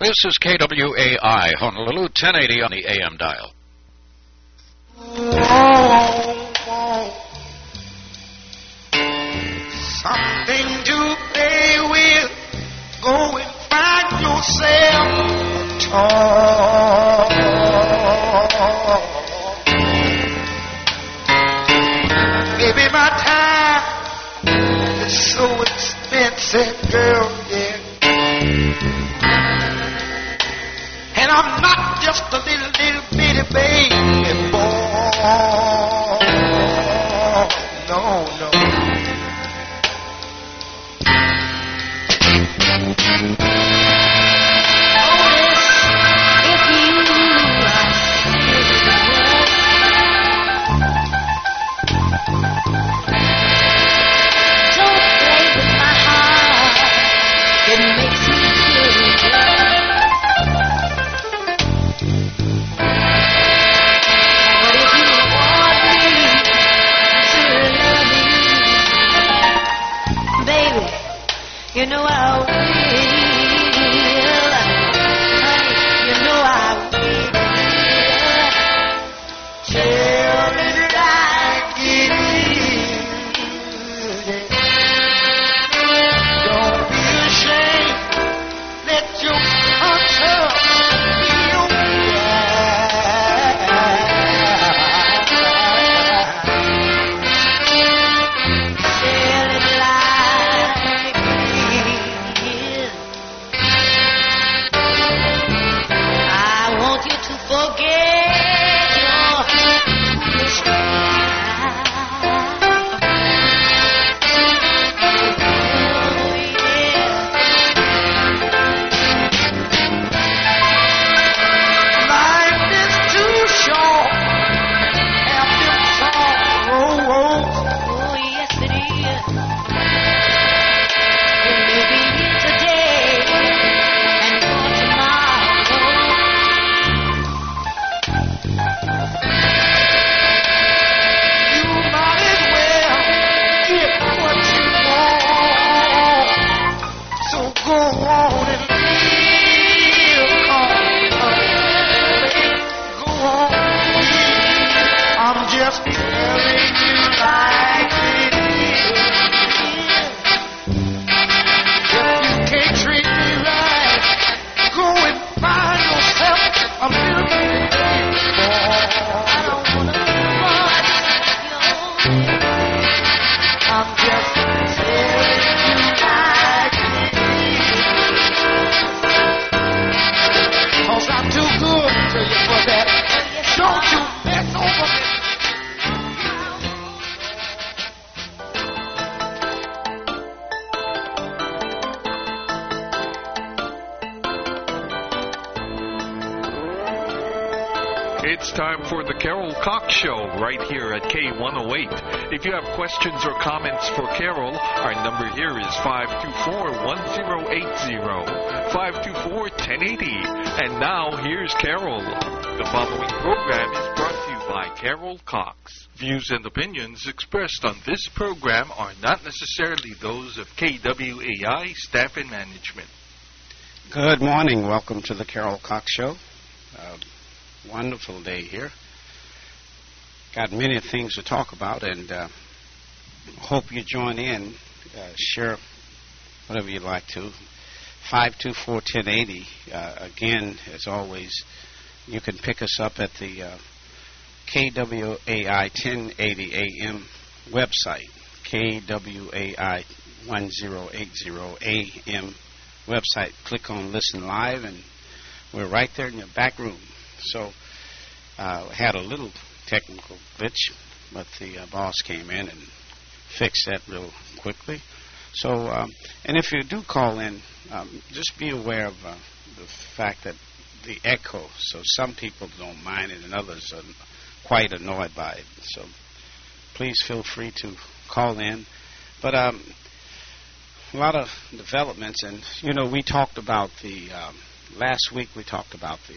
This is KWAI, Honolulu, 1080 on the AM dial. Something to play with. Go and find yourself a toy. Baby, my time is so expensive, girl, yeah. And I'm not just a little bitty baby boy. No, no. You know I will, honey, you know I will. Tell me like it is. Don't be ashamed. Let your conscience be your guide. Tell it like I want you to forget your foolish pride. Oh, yeah. Life is too short. Have them sorrows. Oh, yes, it is. It may be here today and gone tomorrow. You might as well get what you want. So go on and live, go on. I'm just telling you like it is. If you can't treat me right, go and find yourself a little bit more. I don't wanna be one. I'm just telling you like it is. 'Cause I'm too good to you for that. Don't you mess over me. It's time for the Carol Cox Show right here at K108. If you have questions or comments for Carol, our number here is 524-1080, 524-1080. And now here's Carol. The following program is brought to you by Carol Cox. Views and opinions expressed on this program are not necessarily those of KWAI staff and management. Good morning. Welcome to the Carol Cox Show. Wonderful day here. Got many things to talk about, and hope you join in. Share whatever you'd like to. 524-1080. Again, as always, you can pick us up at the KWAI 1080 AM website, KWAI 1080 AM website. Click on Listen Live, and we're right there in your back room. So, had a little technical glitch, but the boss came in and fixed that real quickly. So, and if you do call in, just be aware of the fact that the echo, so some people don't mind it and others are quite annoyed by it. So, please feel free to call in. But a lot of developments, and, you know, we talked about the, last week we talked about the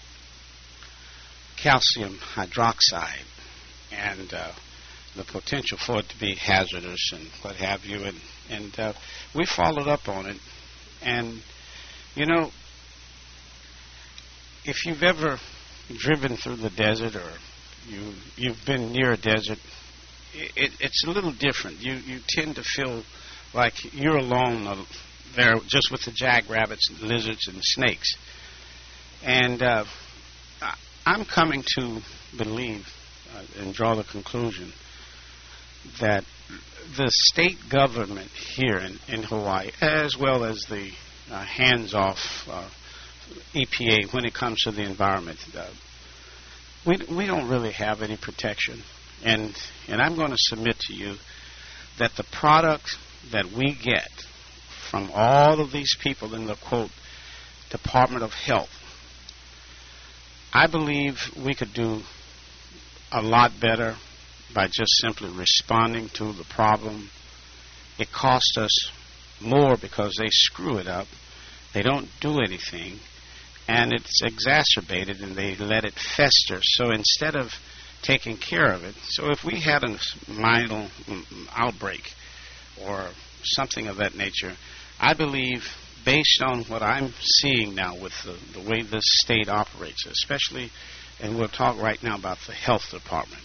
calcium hydroxide and the potential for it to be hazardous and what have you. And we followed up on it. And, you know, if you've ever driven through the desert or you've been near a desert, it's a little different. You tend to feel like you're alone there just with the jackrabbits and lizards and snakes. And I'm coming to believe and draw the conclusion that the state government here in Hawaii, as well as the hands-off EPA when it comes to the environment, we don't really have any protection. And I'm going to submit to you that the product that we get from all of these people in the, quote, Department of Health, I believe we could do a lot better by just simply responding to the problem. It costs us more because they screw it up. They don't do anything, and it's exacerbated, and they let it fester. So instead of taking care of it, so if we had a minor outbreak or something of that nature, I believe, based on what I'm seeing now with the way this state operates, especially, and we'll talk right now about the health department,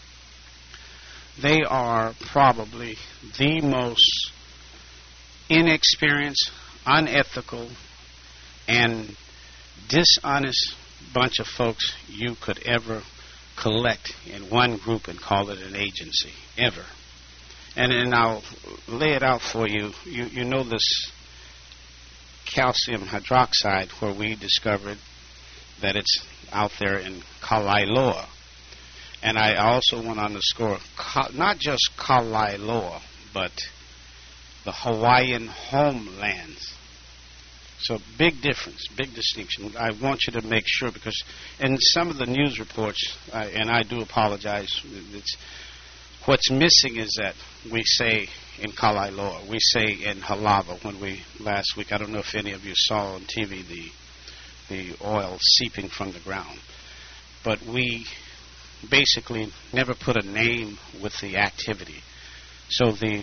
they are probably the most inexperienced, unethical, and dishonest bunch of folks you could ever collect in one group and call it an agency, ever. And I'll lay it out for you. You know this calcium hydroxide, where we discovered that it's out there in Kalailoa. And I also want to underscore not just Kalailoa, but the Hawaiian homelands. So big difference, big distinction. I want you to make sure, because in some of the news reports, and I do apologize, what's missing is that we say in Kalailoa, we say in Halava. When we last week, I don't know if any of you saw on TV the oil seeping from the ground, but we basically never put a name with the activity. So the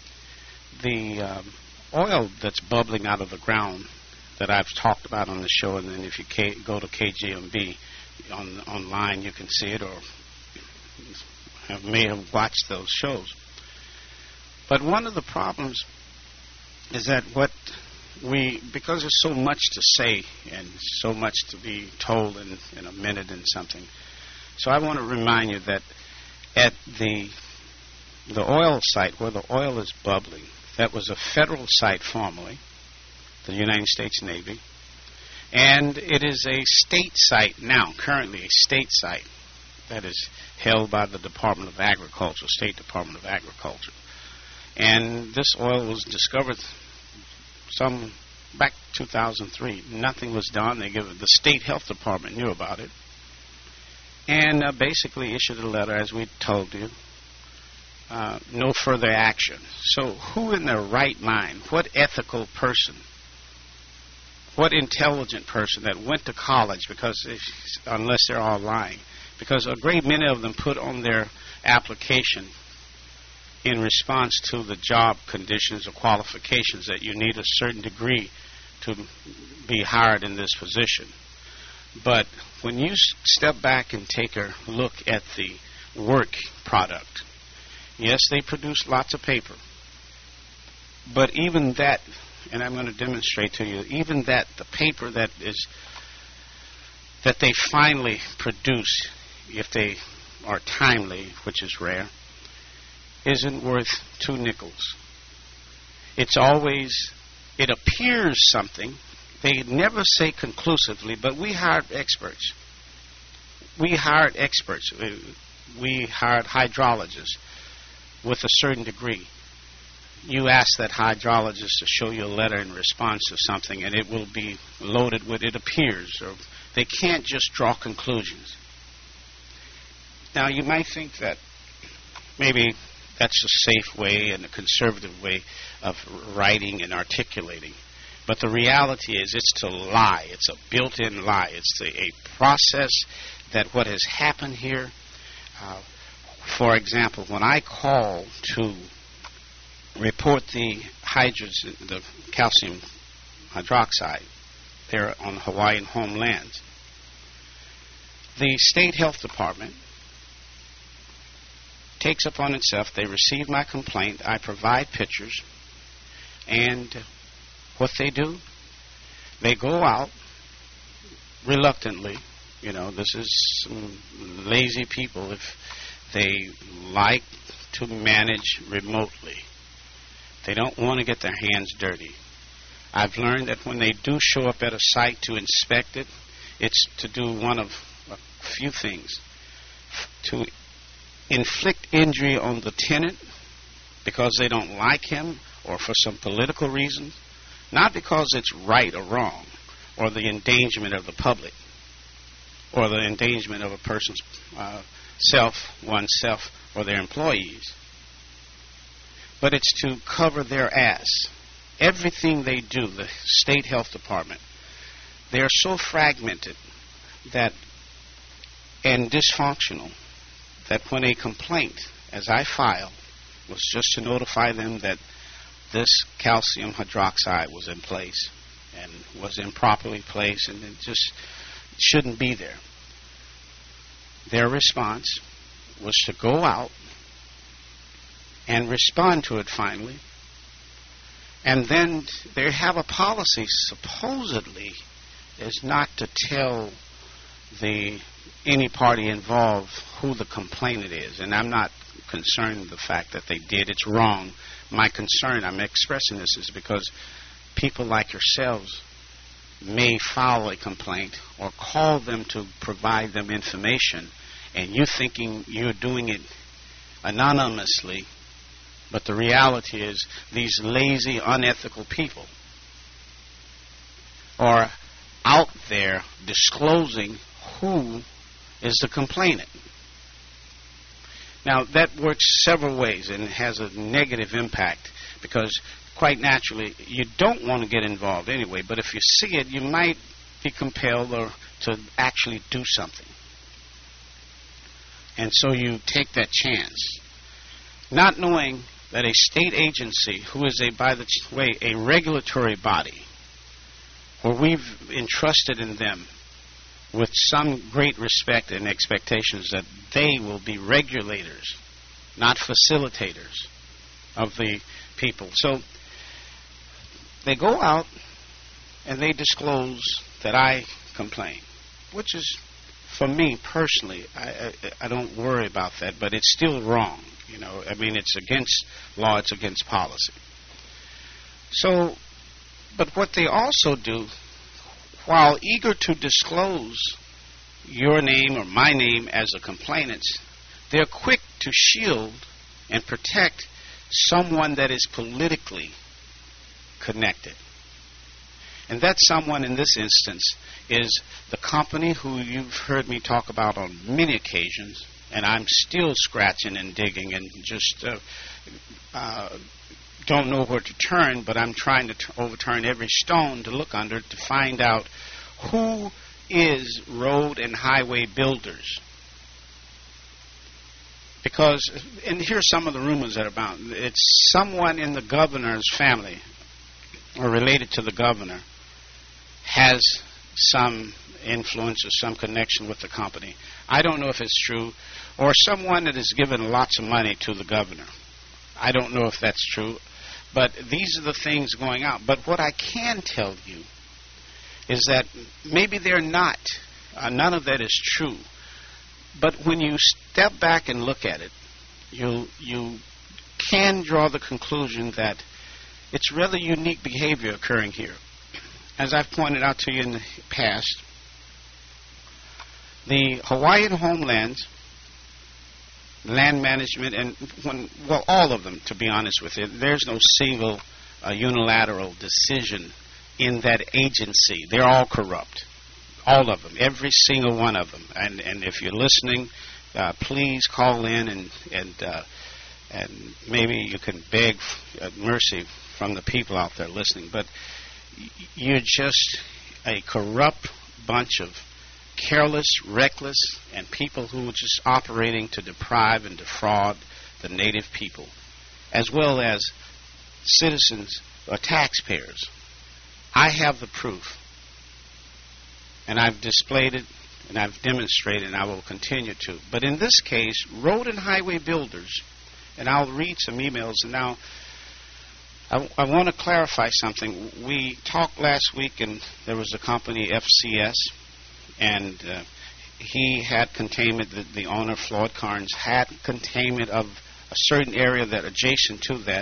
oil that's bubbling out of the ground that I've talked about on the show, and then if you go to KGMB online, you can see it, or may have watched those shows. But one of the problems is that because there's so much to say and so much to be told in a minute and something, so I want to remind you that at the oil site where the oil is bubbling, that was a federal site formerly, the United States Navy, and it is a state site now, currently a state site that is held by the Department of Agriculture, State Department of Agriculture. And this oil was discovered back 2003. Nothing was done. The State Health Department knew about it, and basically issued a letter, as we told you, no further action. So who in their right mind, what ethical person, what intelligent person that went to college, unless they're all lying, because a great many of them put on their application in response to the job conditions or qualifications that you need a certain degree to be hired in this position. But when you step back and take a look at the work product, yes, they produce lots of paper. But even that, and I'm going to demonstrate to you, even that, the paper that they finally produce, if they are timely, which is rare, isn't worth 2 nickels. It appears something. They never say conclusively, but we hired experts. We hired hydrologists with a certain degree. You ask that hydrologist to show you a letter in response to something, and it will be loaded with it appears, or they can't just draw conclusions. Now, you might think that maybe that's a safe way and a conservative way of writing and articulating. But the reality is it's to lie. It's a built-in lie. It's a process that what has happened here, for example, when I call to report the calcium hydroxide there on Hawaiian homelands, the state health department takes upon itself, they receive my complaint, I provide pictures, and what they do, they go out reluctantly. You know, this is some lazy people if they like to manage remotely. They don't want to get their hands dirty. I've learned that when they do show up at a site to inspect it, it's to do one of a few things. To inflict injury on the tenant because they don't like him or for some political reasons, not because it's right or wrong, or the endangerment of the public, or the endangerment of a person's oneself, or their employees. But it's to cover their ass. Everything they do, the state health department, they are so fragmented that and dysfunctional that when a complaint, as I file, was just to notify them that this calcium hydroxide was in place and was improperly placed and it just shouldn't be there. Their response was to go out and respond to it finally. And then they have a policy, supposedly, is not to tell any party involved who the complainant is. And I'm not concerned with the fact that they did. It's wrong. My concern, I'm expressing this, is because people like yourselves may file a complaint or call them to provide them information, and you're thinking you're doing it anonymously, but the reality is these lazy, unethical people are out there disclosing who is the complainant. Now, that works several ways and has a negative impact because, quite naturally, you don't want to get involved anyway, but if you see it, you might be compelled to actually do something. And so you take that chance, not knowing that a state agency, who is, by the way, a regulatory body, where we've entrusted in them with some great respect and expectations that they will be regulators, not facilitators of the people. So they go out and they disclose that I complain, which is, for me personally, I don't worry about that, but it's still wrong. You know, I mean, it's against law, it's against policy. So, but what they also do, while eager to disclose your name or my name as a complainant, they're quick to shield and protect someone that is politically connected. And that someone in this instance is the company who you've heard me talk about on many occasions, and I'm still scratching and digging and just don't know where to turn, but I'm trying to overturn every stone to look under to find out who is Road and Highway Builders. Because, and here's some of the rumors that are about. It's someone in the governor's family or related to the governor has some influence or some connection with the company. I don't know if it's true. Or someone that has given lots of money to the governor. I don't know if that's true. But these are the things going out. But what I can tell you is that maybe they're not. None of that is true. But when you step back and look at it, you can draw the conclusion that it's rather unique behavior occurring here. As I've pointed out to you in the past, the Hawaiian homelands, land management, and all of them, to be honest with you, there's no single unilateral decision in that agency. They're all corrupt. All of them. Every single one of them. And if you're listening, please call in and maybe you can beg mercy from the people out there listening. But you're just a corrupt bunch of careless, reckless, and people who are just operating to deprive and defraud the native people, as well as citizens or taxpayers. I have the proof, and I've displayed it and I've demonstrated, and I will continue to. But in this case, road and highway builders, and I'll read some emails. And now, I want to clarify something. We talked last week, and there was a company, FCS, and he had containment. The owner, Floyd Carnes, had containment of a certain area that adjacent to that,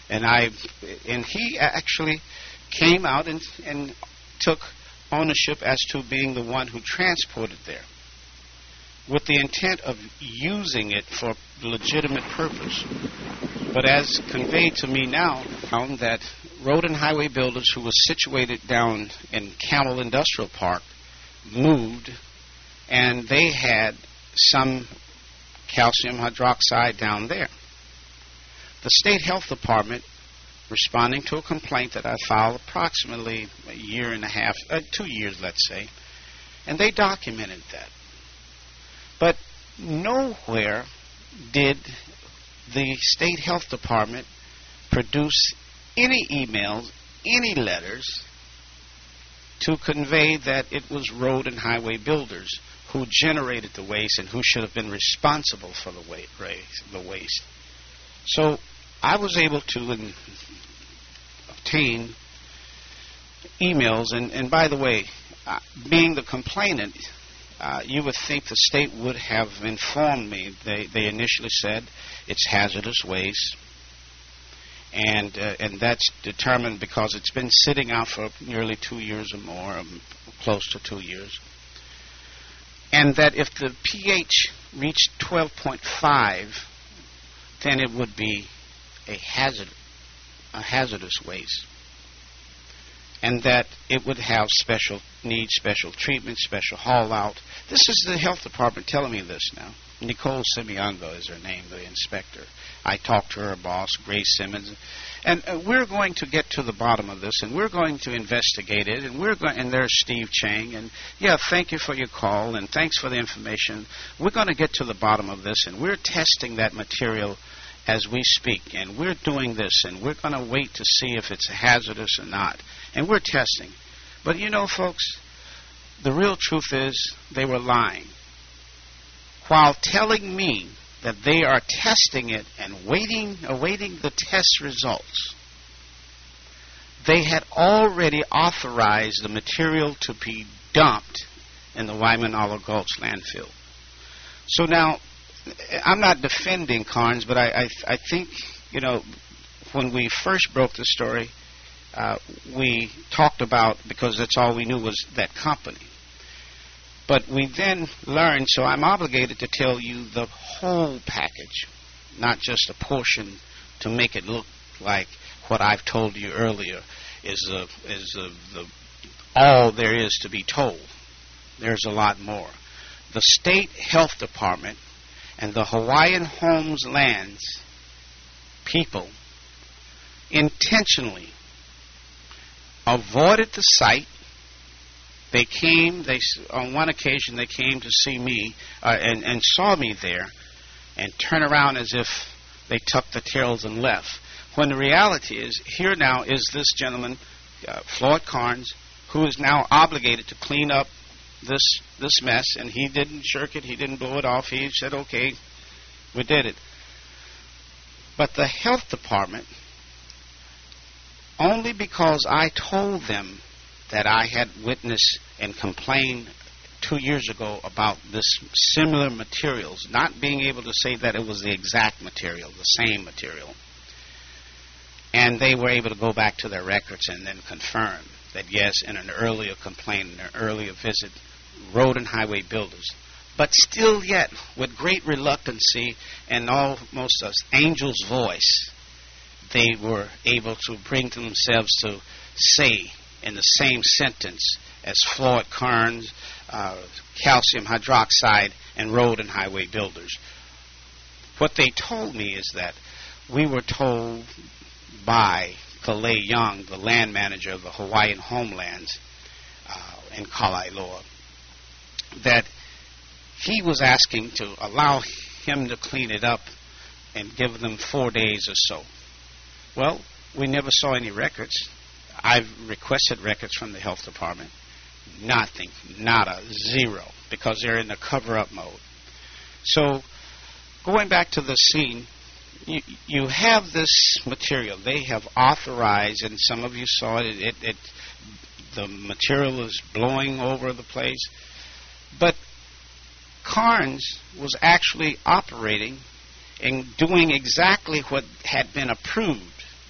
and he actually came out and took ownership as to being the one who transported there, with the intent of using it for legitimate purpose. But as conveyed to me now, found that road and highway builders who was situated down in Camel Industrial Park moved, and they had some calcium hydroxide down there. The State Health Department, responding to a complaint that I filed approximately a year and a half, 2 years, let's say, and they documented that. But nowhere did the State Health Department produce any emails, any letters to convey that it was road and highway builders who generated the waste and who should have been responsible for the waste. So I was able to obtain emails, and by the way, being the complainant, you would think the state would have informed me. They initially said it's hazardous waste, and that's determined because it's been sitting out for nearly 2 years or more, close to 2 years, and that if the pH reached 12.5, then it would be a hazardous waste, and that it would have special treatment, special haul out. This is the health department telling me this now. Nicole Simiango is her name, the inspector. I talked to her boss, Grace Simmons, and we're going to get to the bottom of this, and we're going to investigate it, and there's Steve Chang, and yeah, thank you for your call, and thanks for the information. We're going to get to the bottom of this, and we're testing that material as we speak, and we're doing this, and we're going to wait to see if it's hazardous or not, and we're testing. But you know, folks, the real truth is they were lying. While telling me that they are testing it and awaiting the test results, they had already authorized the material to be dumped in the Waimanalo Gulch landfill. So now, I'm not defending Carnes, but I think, you know, when we first broke the story, we talked about, because that's all we knew was that company. But we then learned, so I'm obligated to tell you the whole package, not just a portion, to make it look like what I've told you earlier is all there is to be told. There's a lot more. The State Health Department and the Hawaiian Homes Lands people intentionally avoided the site. They came, on one occasion they came to see me and saw me there and turned around as if they tucked the tails and left. When the reality is, here now is this gentleman, Floyd Carnes, who is now obligated to clean up this mess, and he didn't shirk it, he didn't blow it off, he said, okay, we did it. But the health department, only because I told them that I had witnessed and complained 2 years ago about this similar materials, not being able to say that it was the exact material, the same material. And they were able to go back to their records and then confirm that, yes, in an earlier complaint, in an earlier visit, road and highway builders. But still yet, with great reluctancy and almost an angel's voice, they were able to bring to themselves to say in the same sentence as Floyd Carnes, calcium hydroxide, and road and highway builders. What they told me is that we were told by Kalei Young, the land manager of the Hawaiian Homelands in Kalailoa, that he was asking to allow him to clean it up and give them 4 days or so. Well, we never saw any records. I've requested records from the health department. Nothing, nada, zero, because they're in the cover-up mode. So, going back to the scene, you have this material. They have authorized, and some of you saw it, the material is blowing over the place. But Carnes was actually operating and doing exactly what had been approved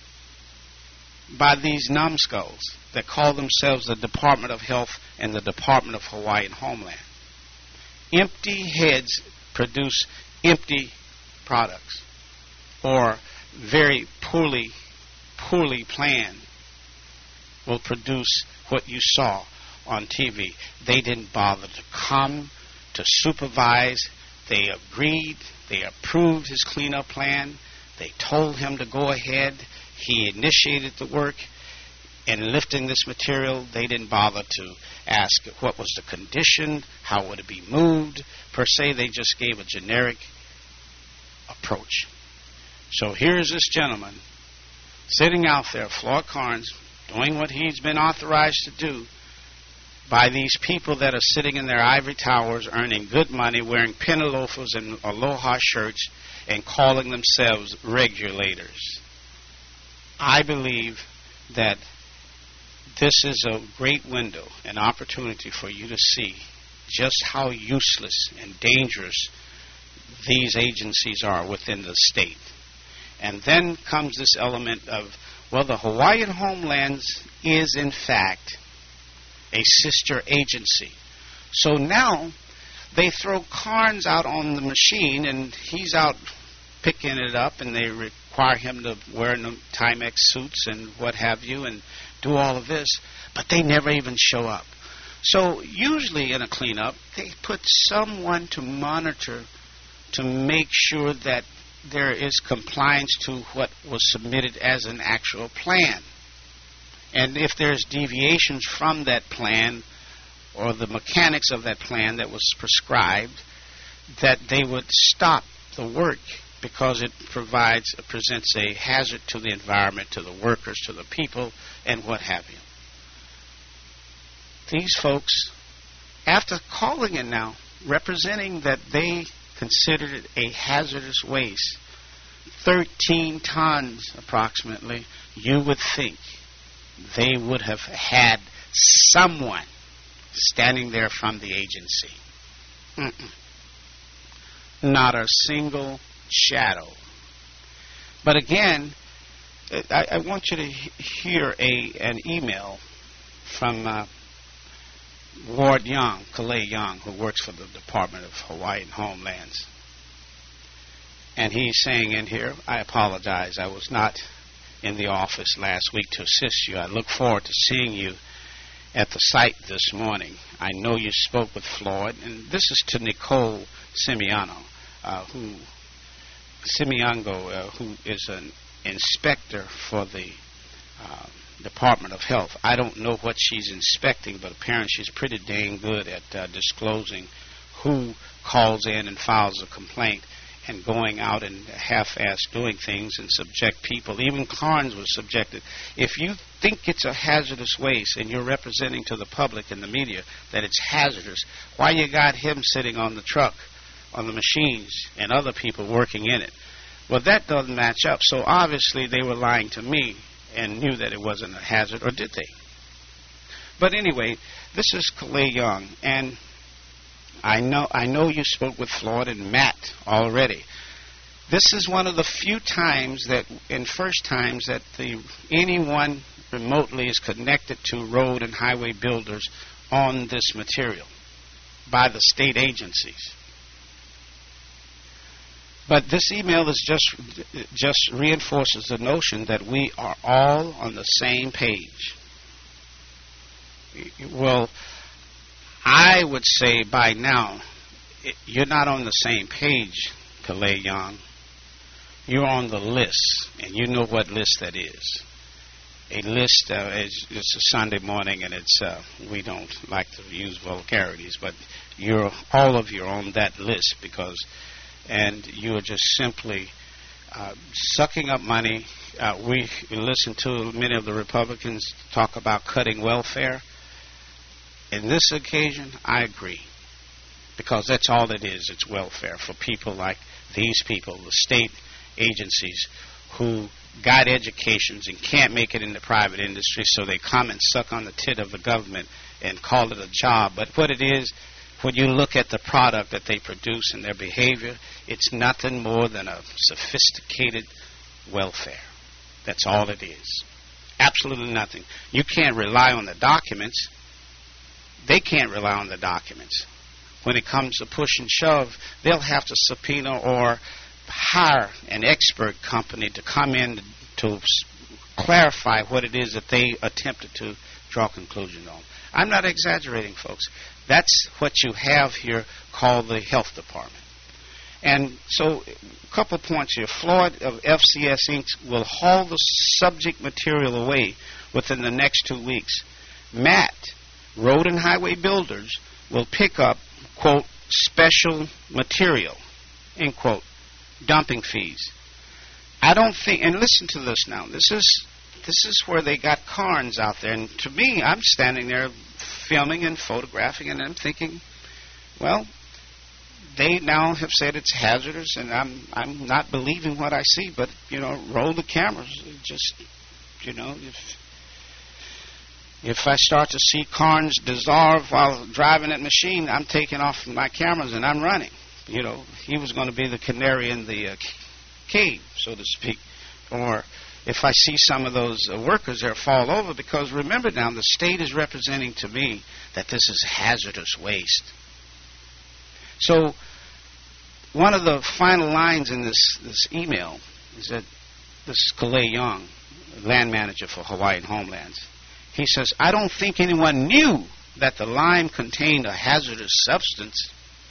by these numbskulls that call themselves the Department of Health and the Department of Hawaiian Homeland. Empty heads produce empty products, or very poorly planned will produce what you saw on TV. They didn't bother to come to supervise. They agreed. They approved his cleanup plan. They told him to go ahead. He initiated the work. In lifting this material, they didn't bother to ask what was the condition, how would it be moved. Per se, they just gave a generic approach. So here's this gentleman sitting out there, Floyd Carnes, doing what he's been authorized to do by these people that are sitting in their ivory towers, earning good money, wearing penaloafers and aloha shirts, and calling themselves regulators. I believe that this is a great window, an opportunity for you to see just how useless and dangerous these agencies are within the state. And then comes this element of, well, the Hawaiian Homelands is in fact a sister agency. So now they throw Carnes out on the machine, and he's out picking it up, and they require him to wear Timex suits and what have you and do all of this, but they never even show up. So usually in a cleanup, they put someone to monitor to make sure that there is compliance to what was submitted as an actual plan. And if there's deviations from that plan or the mechanics of that plan that was prescribed, that they would stop the work because it presents a hazard to the environment, to the workers, to the people, and what have you. These folks, after calling it now, representing that they considered it a hazardous waste, 13 tons approximately, you would think they would have had someone standing there from the agency. Not a single shadow. But again, I want you to hear an email from Ward Young, Kalei Young, who works for the Department of Hawaiian Homelands. And he's saying in here, I apologize, I was not in the office last week to assist you. I look forward to seeing you at the site this morning. I know you spoke with Floyd, and this is to Nicole Simiano, who is an inspector for the Department of Health. I don't know what she's inspecting, but apparently she's pretty dang good at disclosing who calls in and files a complaint and going out and half-ass doing things and subject people. Even Carnes was subjected. If you think it's a hazardous waste and you're representing to the public and the media that it's hazardous, why you got him sitting on the truck, on the machines, and other people working in it? Well, that doesn't match up. So obviously they were lying to me and knew that it wasn't a hazard, or did they? But anyway, this is Kalei Young, and I know you spoke with Floyd and Matt already. This is one of the few times that, and first times, that anyone remotely is connected to road and highway builders on this material by the state agencies. But this email is just reinforces the notion that we are all on the same page. Well, I would say by now, you're not on the same page, Kalei Young. You're on the list, and you know what list that is. A list is a Sunday morning, and it's we don't like to use vulgarities, but all of you are on that list and you are just simply sucking up money. We listen to many of the Republicans talk about cutting welfare. In this occasion, I agree. because that's all it is. It's welfare for people like these people, the state agencies who got educations and can't make it in the private industry, so they come and suck on the tit of the government and call it a job. But what it is, when you look at the product that they produce and their behavior, it's nothing more than a sophisticated welfare. That's all it is. Absolutely nothing. You can't rely on the documents. They can't rely on the documents. When it comes to push and shove, they'll have to subpoena or hire an expert company to come in to clarify what it is that they attempted to draw conclusions on. I'm not exaggerating, folks. That's what you have here called the health department. And so, a couple points here. Floyd of FCS Inc. will haul the subject material away within the next 2 weeks. Matt, Road and Highway Builders, will pick up, quote, special material, end quote, dumping fees. I don't think, and listen to this now, this is where they got Carnes out there, and to me, I'm standing there filming and photographing, and I'm thinking, well, they now have said it's hazardous, and I'm not believing what I see, but, roll the cameras. Just, if I start to see Carnes dissolve while driving that machine, I'm taking off my cameras and I'm running. He was going to be the canary in the cave, so to speak. Or if I see some of those workers there fall over, because remember now, the state is representing to me that this is hazardous waste. So one of the final lines in this email is that this is Kalei Young, land manager for Hawaiian Homelands. He says, I don't think anyone knew that the lime contained a hazardous substance.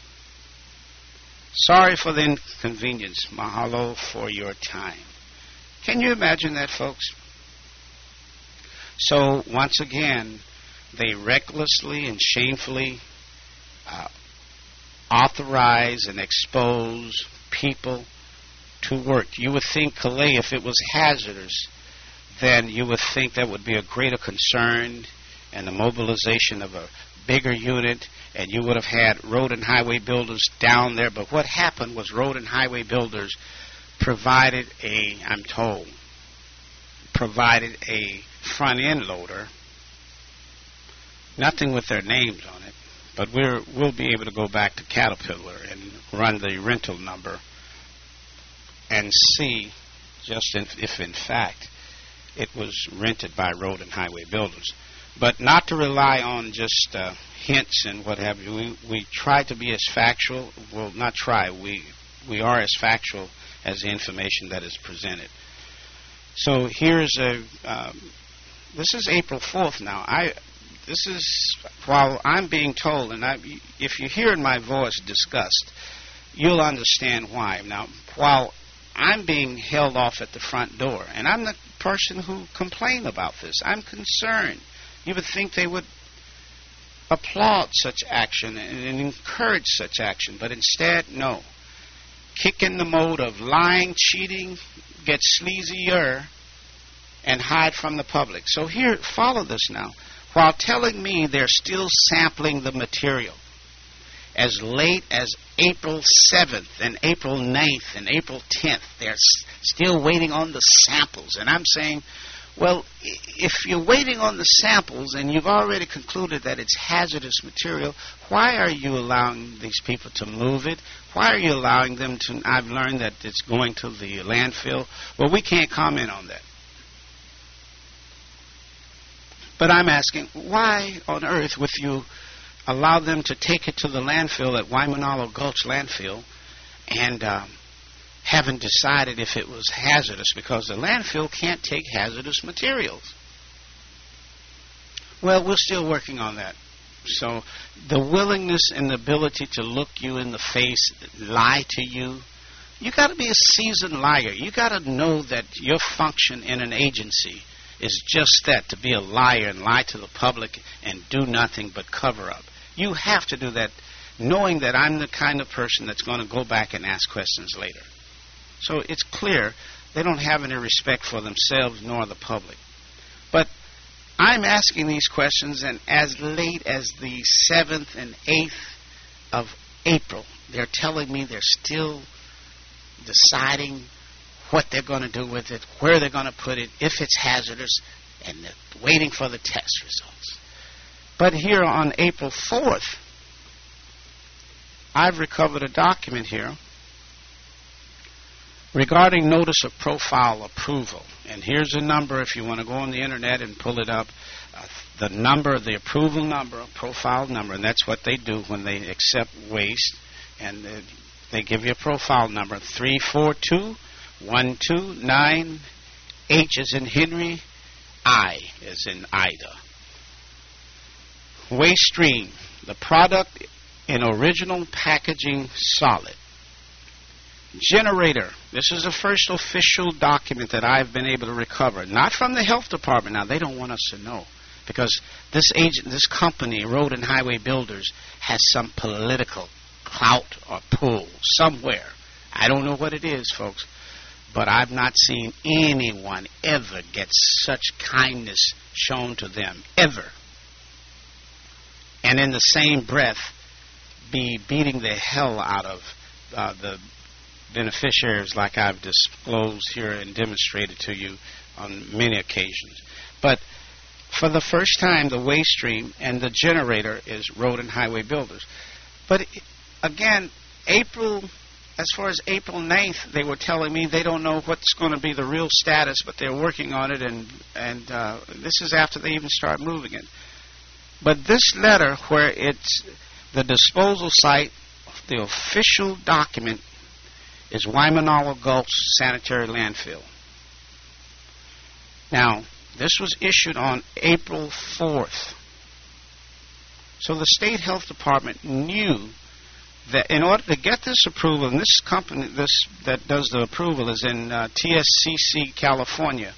Sorry for the inconvenience. Mahalo for your time. Can you imagine that, folks? So, once again, they recklessly and shamefully authorize and expose people to work. You would think, Kalei, if it was hazardous, then you would think that would be a greater concern and the mobilization of a bigger unit, and you would have had Road and Highway Builders down there. But what happened was Road and Highway Builders provided a front-end loader, nothing with their names on it, but we'll be able to go back to Caterpillar and run the rental number and see just if in fact it was rented by Road and Highway Builders. But not to rely on just hints and what have you. We try to be as factual. Well, not try. We are as factual as the information that is presented. So here's this is April 4th now. This is while I'm being told, and if you hear in my voice disgust, you'll understand why. Now, while I'm being held off at the front door, and I'm the person who complained about this, I'm concerned. You would think they would applaud such action and encourage such action, but instead, no. Kick in the mode of lying, cheating, get sleazier, and hide from the public. So here, follow this now. While telling me they're still sampling the material, as late as April 7th and April 9th and April 10th, they're still waiting on the samples. And I'm saying, well, if you're waiting on the samples and you've already concluded that it's hazardous material, why are you allowing these people to move it? Why are you allowing them to? I've learned that it's going to the landfill. Well, we can't comment on that. But I'm asking, why on earth would you allow them to take it to the landfill at Waimanalo Gulch landfill and haven't decided if it was hazardous, because the landfill can't take hazardous materials? Well, we're still working on that. So the willingness and the ability to look you in the face, lie to you, you got to be a seasoned liar. You got to know that your function in an agency is just that, to be a liar and lie to the public and do nothing but cover up. You have to do that, knowing that I'm the kind of person that's going to go back and ask questions later. So it's clear they don't have any respect for themselves nor the public. But I'm asking these questions, and as late as the 7th and 8th of April. They're telling me they're still deciding what they're going to do with it, where they're going to put it, if it's hazardous, and they're waiting for the test results. But here on April 4th, I've recovered a document here regarding notice of profile approval. And here's the number if you want to go on the internet and pull it up. The number, the approval number, profile number, and that's what they do when they accept waste. And they give you a profile number, 342129, H as in Henry, I as in Ida. Waste stream, the product in original packaging solid. Generator, this is the first official document that I've been able to recover. Not from the health department. Now, they don't want us to know. Because this company, Road and Highway Builders, has some political clout or pull somewhere. I don't know what it is, folks. But I've not seen anyone ever get such kindness shown to them, ever. And in the same breath, be beating the hell out of the beneficiaries like I've disclosed here and demonstrated to you on many occasions. But for the first time, the waste stream and the generator is Road and Highway Builders. But again, as far as April 9th, they were telling me they don't know what's going to be the real status, but they're working on it, and this is after they even start moving it. But this letter, where it's the disposal site, the official document, is Waimanalo Gulch Sanitary Landfill. Now, this was issued on April 4th. So the State Health Department knew that in order to get this approval, and this company that does the approval is in TSCC, California.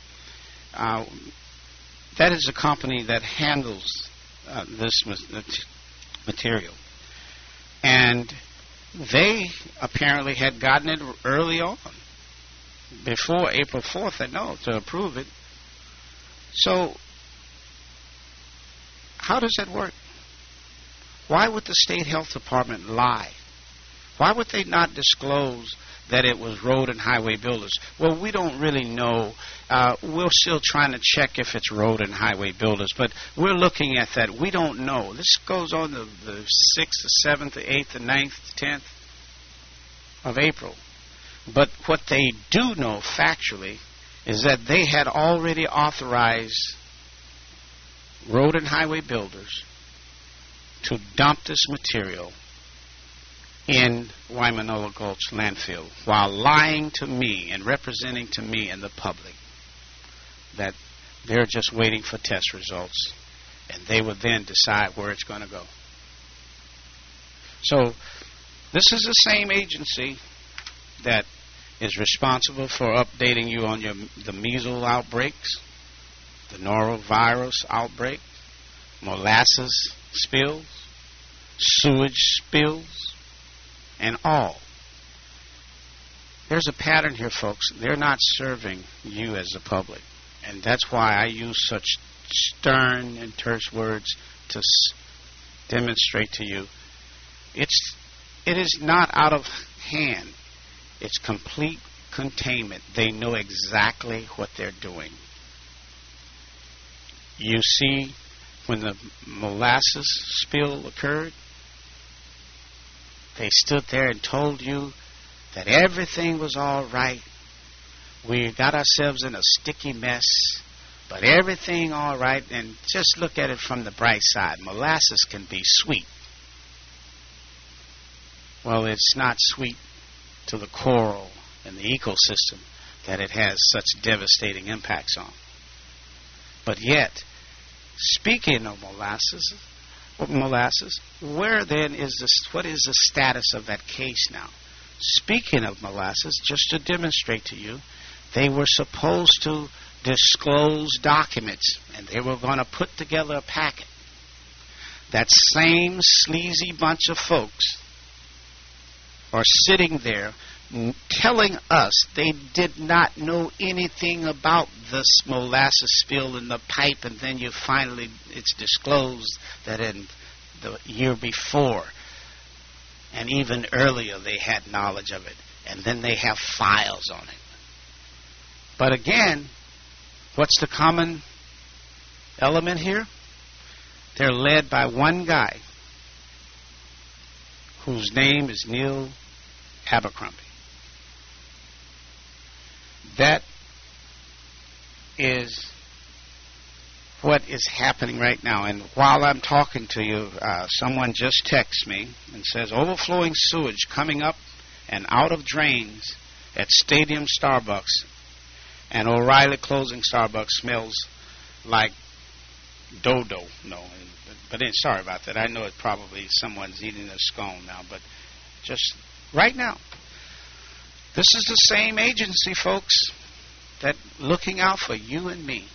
That is a company that handles this material. And they apparently had gotten it early on, before April 4th, to approve it. So, how does that work? Why would the State Health Department lie? Why would they not disclose that it was Road and Highway Builders? Well, we don't really know. We're still trying to check if it's Road and Highway Builders, but we're looking at that. We don't know. This goes on the 6th, the 7th, the 8th, the 9th, the 10th of April. But what they do know factually is that they had already authorized Road and Highway Builders to dump this material in Waimanalo Gulch landfill while lying to me and representing to me and the public that they're just waiting for test results and they would then decide where it's going to go. So this is the same agency that is responsible for updating you on the measles outbreaks, the norovirus outbreak, molasses spills, sewage spills, and all. There's a pattern here, folks. They're not serving you as the public. And that's why I use such stern and terse words to demonstrate to you. It is not out of hand. It's complete containment. They know exactly what they're doing. You see, when the molasses spill occurred, they stood there and told you that everything was all right. We got ourselves in a sticky mess, but everything all right. And just look at it from the bright side. Molasses can be sweet. Well, it's not sweet to the coral and the ecosystem that it has such devastating impacts on. But yet, speaking of molasses, where then is this? What is the status of that case now? Speaking of molasses, just to demonstrate to you, they were supposed to disclose documents, and they were going to put together a packet. That same sleazy bunch of folks are sitting there telling us they did not know anything about this molasses spill in the pipe, and then it's disclosed that in the year before. And even earlier they had knowledge of it. And then they have files on it. But again, what's the common element here? They're led by one guy whose name is Neil Abercrombie. That is what is happening right now. And while I'm talking to you, someone just texts me and says, overflowing sewage coming up and out of drains at Stadium Starbucks, and O'Reilly closing Starbucks smells like dodo. No, but sorry about that. I know it probably someone's eating a scone now, but just right now. This is the same agency, folks, that looking out for you and me.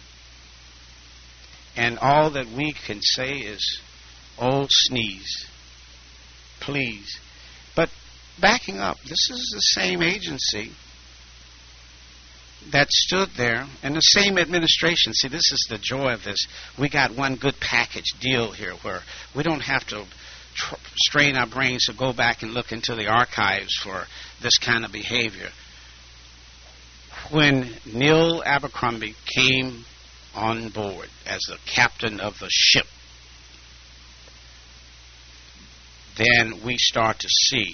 And all that we can say is, oh, sneeze, please. But backing up, this is the same agency that stood there, and the same administration. See, this is the joy of this. We got one good package deal here where we don't have to strain our brains to go back and look into the archives for this kind of behavior. When Neil Abercrombie came on board as the captain of the ship, then we start to see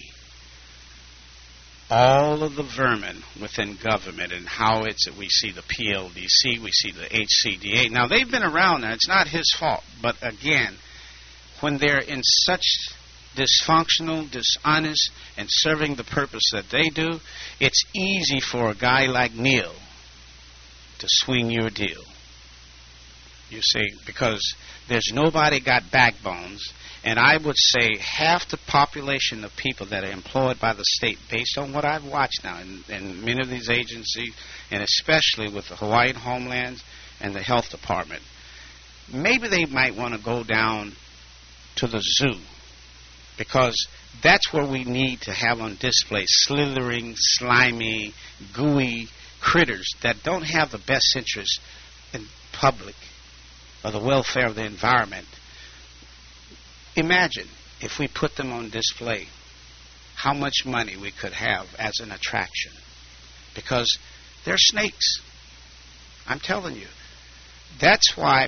all of the vermin within government and how we see the PLDC, we see the HCDA. Now, they've been around, and it's not his fault. But again, when they're in such dysfunctional, dishonest, and serving the purpose that they do, it's easy for a guy like Neil to swing your deal. You see, because there's nobody got backbones. And I would say half the population of people that are employed by the state, based on what I've watched now in many of these agencies, and especially with the Hawaiian Homelands and the Health Department, maybe they might want to go down to the zoo, because that's where we need to have on display slithering, slimy, gooey critters that don't have the best interest in public or the welfare of the environment. Imagine if we put them on display, how much money we could have as an attraction. Because they're snakes. I'm telling you. That's why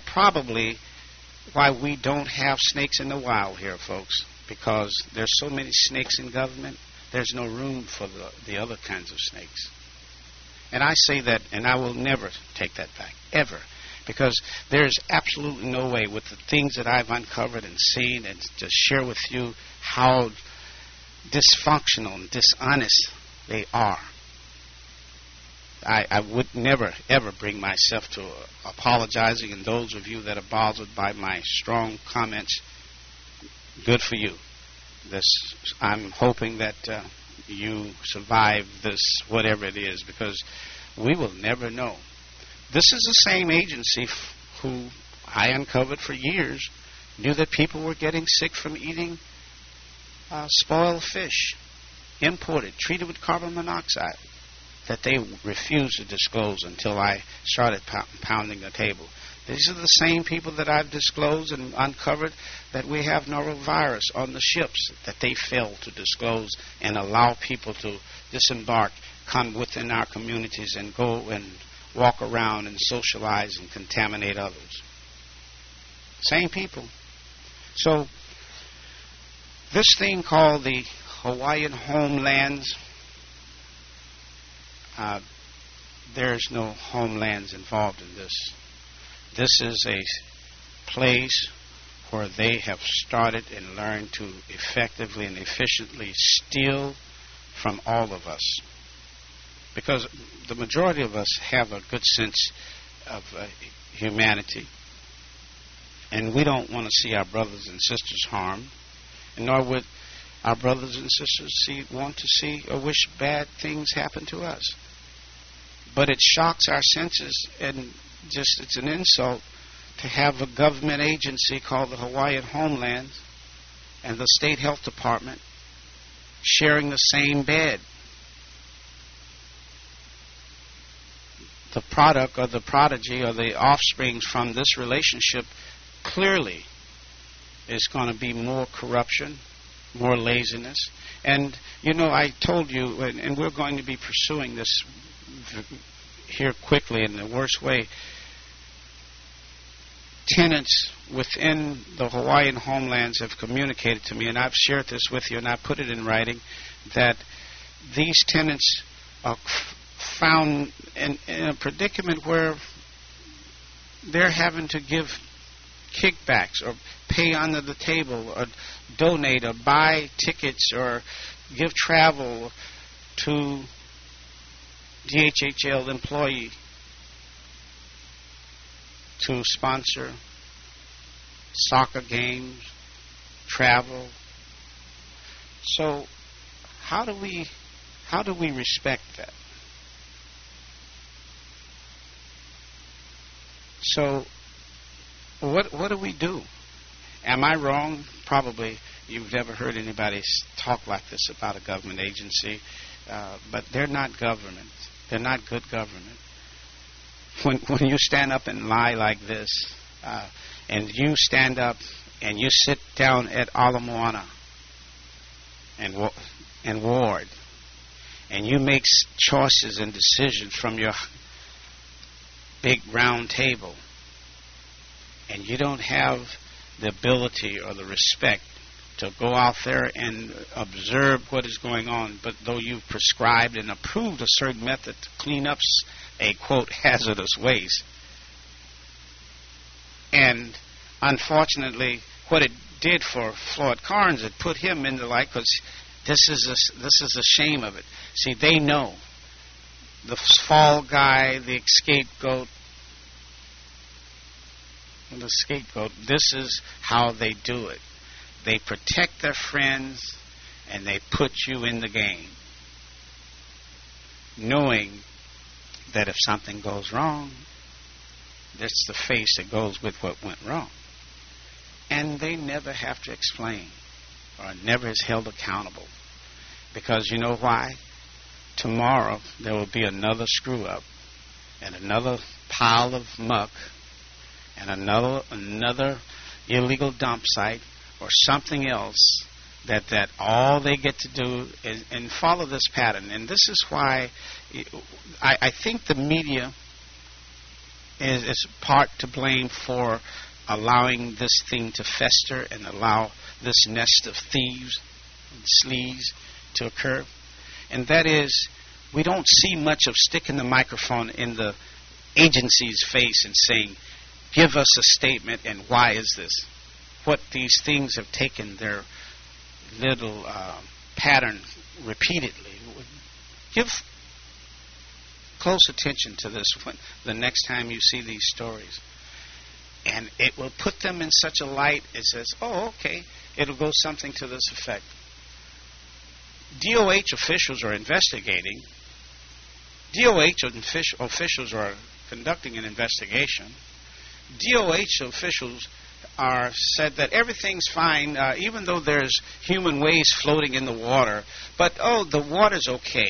we don't have snakes in the wild here, folks. Because there's so many snakes in government, there's no room for the other kinds of snakes. And I say that, and I will never take that back, ever. Because there's absolutely no way, with the things that I've uncovered and seen, and to share with you how dysfunctional and dishonest they are. I would never, ever bring myself to apologizing, and those of you that are bothered by my strong comments, good for you. I'm hoping that you survive this, whatever it is, because we will never know. This is the same agency who I uncovered for years knew that people were getting sick from eating spoiled fish, imported, treated with carbon monoxide, that they refused to disclose until I started pounding the table. These are the same people that I've disclosed and uncovered that we have norovirus on the ships, that they failed to disclose and allow people to disembark, come within our communities and go and walk around and socialize and contaminate others. Same people. So, this thing called the Hawaiian Homelands, there's no homelands involved in this. This is a place where they have started and learned to effectively and efficiently steal from all of us. Because the majority of us have a good sense of humanity. And we don't want to see our brothers and sisters harmed. And nor would our brothers and sisters want to see or wish bad things happen to us. But it shocks our senses, and just it's an insult to have a government agency called the Hawaiian Homeland and the State Health Department sharing the same bed. The product or the prodigy or the offsprings from this relationship clearly is going to be more corruption, more laziness. And, I told you, and we're going to be pursuing this here quickly in the worst way. Tenants within the Hawaiian homelands have communicated to me, and I've shared this with you, and I put it in writing, that these tenants are found in a predicament where they're having to give kickbacks or pay under the table or donate or buy tickets or give travel to DHHL employee to sponsor soccer games, travel. So how do we respect that? So what do we do? Am I wrong? Probably you've never heard anybody talk like this about a government agency, but they're not government. They're not good government. When you stand up and lie like this, and you stand up and you sit down at Ala Moana and Ward, and you make choices and decisions from your big round table, and you don't have the ability or the respect to go out there and observe what is going on, but though you've prescribed and approved a certain method to clean up a, quote, hazardous waste. And unfortunately, what it did for Floyd Carnes, it put him in the light, because this is a shame of it. See, they know the fall guy, the scapegoat. This is how they do it. They protect their friends and they put you in the game, knowing that if something goes wrong, that's the face that goes with what went wrong. And they never have to explain or never is held accountable. Because you know why? Tomorrow there will be another screw up and another pile of muck and another illegal dump site or something else that all they get to do is and follow this pattern. And this is why I think the media is part to blame for allowing this thing to fester and allow this nest of thieves and sleaze to occur. And that is, we don't see much of sticking the microphone in the agency's face and saying, give us a statement and why is this? What these things have taken their little pattern repeatedly. Give close attention to this when, the next time you see these stories. And it will put them in such a light, it says, oh, okay, it'll go something to this effect. DOH officials are investigating. DOH officials are conducting an investigation. DOH officials are said that everything's fine, even though there's human waste floating in the water. But, oh, the water's okay.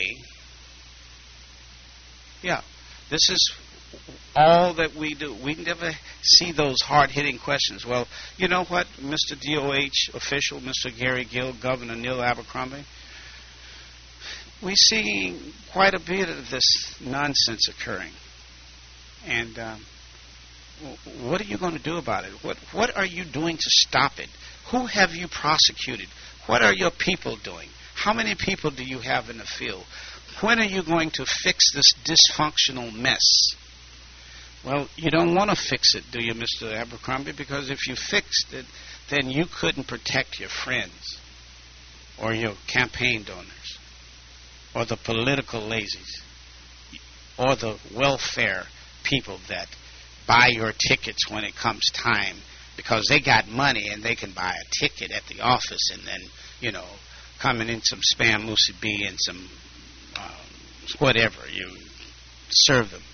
Yeah, this is all that we do. We never see those hard-hitting questions. Well, you know what, Mr. DOH official, Mr. Gary Gill, Governor Neil Abercrombie, we see quite a bit of this nonsense occurring. And what are you going to do about it? What are you doing to stop it? Who have you prosecuted? What are your people doing? How many people do you have in the field? When are you going to fix this dysfunctional mess? Well, you don't want to fix it, do you, Mr. Abercrombie? Because if you fixed it, then you couldn't protect your friends or your campaign donors or the political lazies or the welfare people that buy your tickets when it comes time because they got money and they can buy a ticket at the office and then, you know, coming in some Spam musubi and some whatever, you serve them.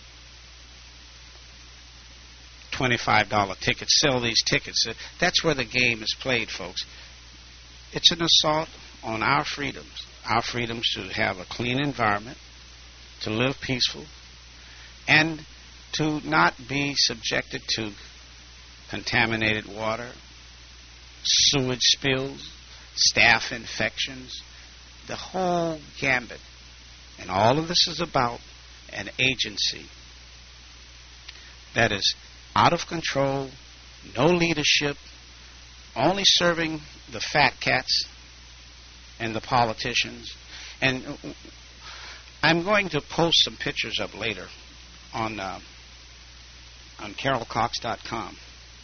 $25 tickets, sell these tickets. That's where the game is played, folks. It's an assault on our freedoms to have a clean environment, to live peaceful, and to not be subjected to contaminated water, sewage spills, staph infections, the whole gambit. And all of this is about an agency that is out of control, no leadership, only serving the fat cats and the politicians. And I'm going to post some pictures up later on CarolCox.com.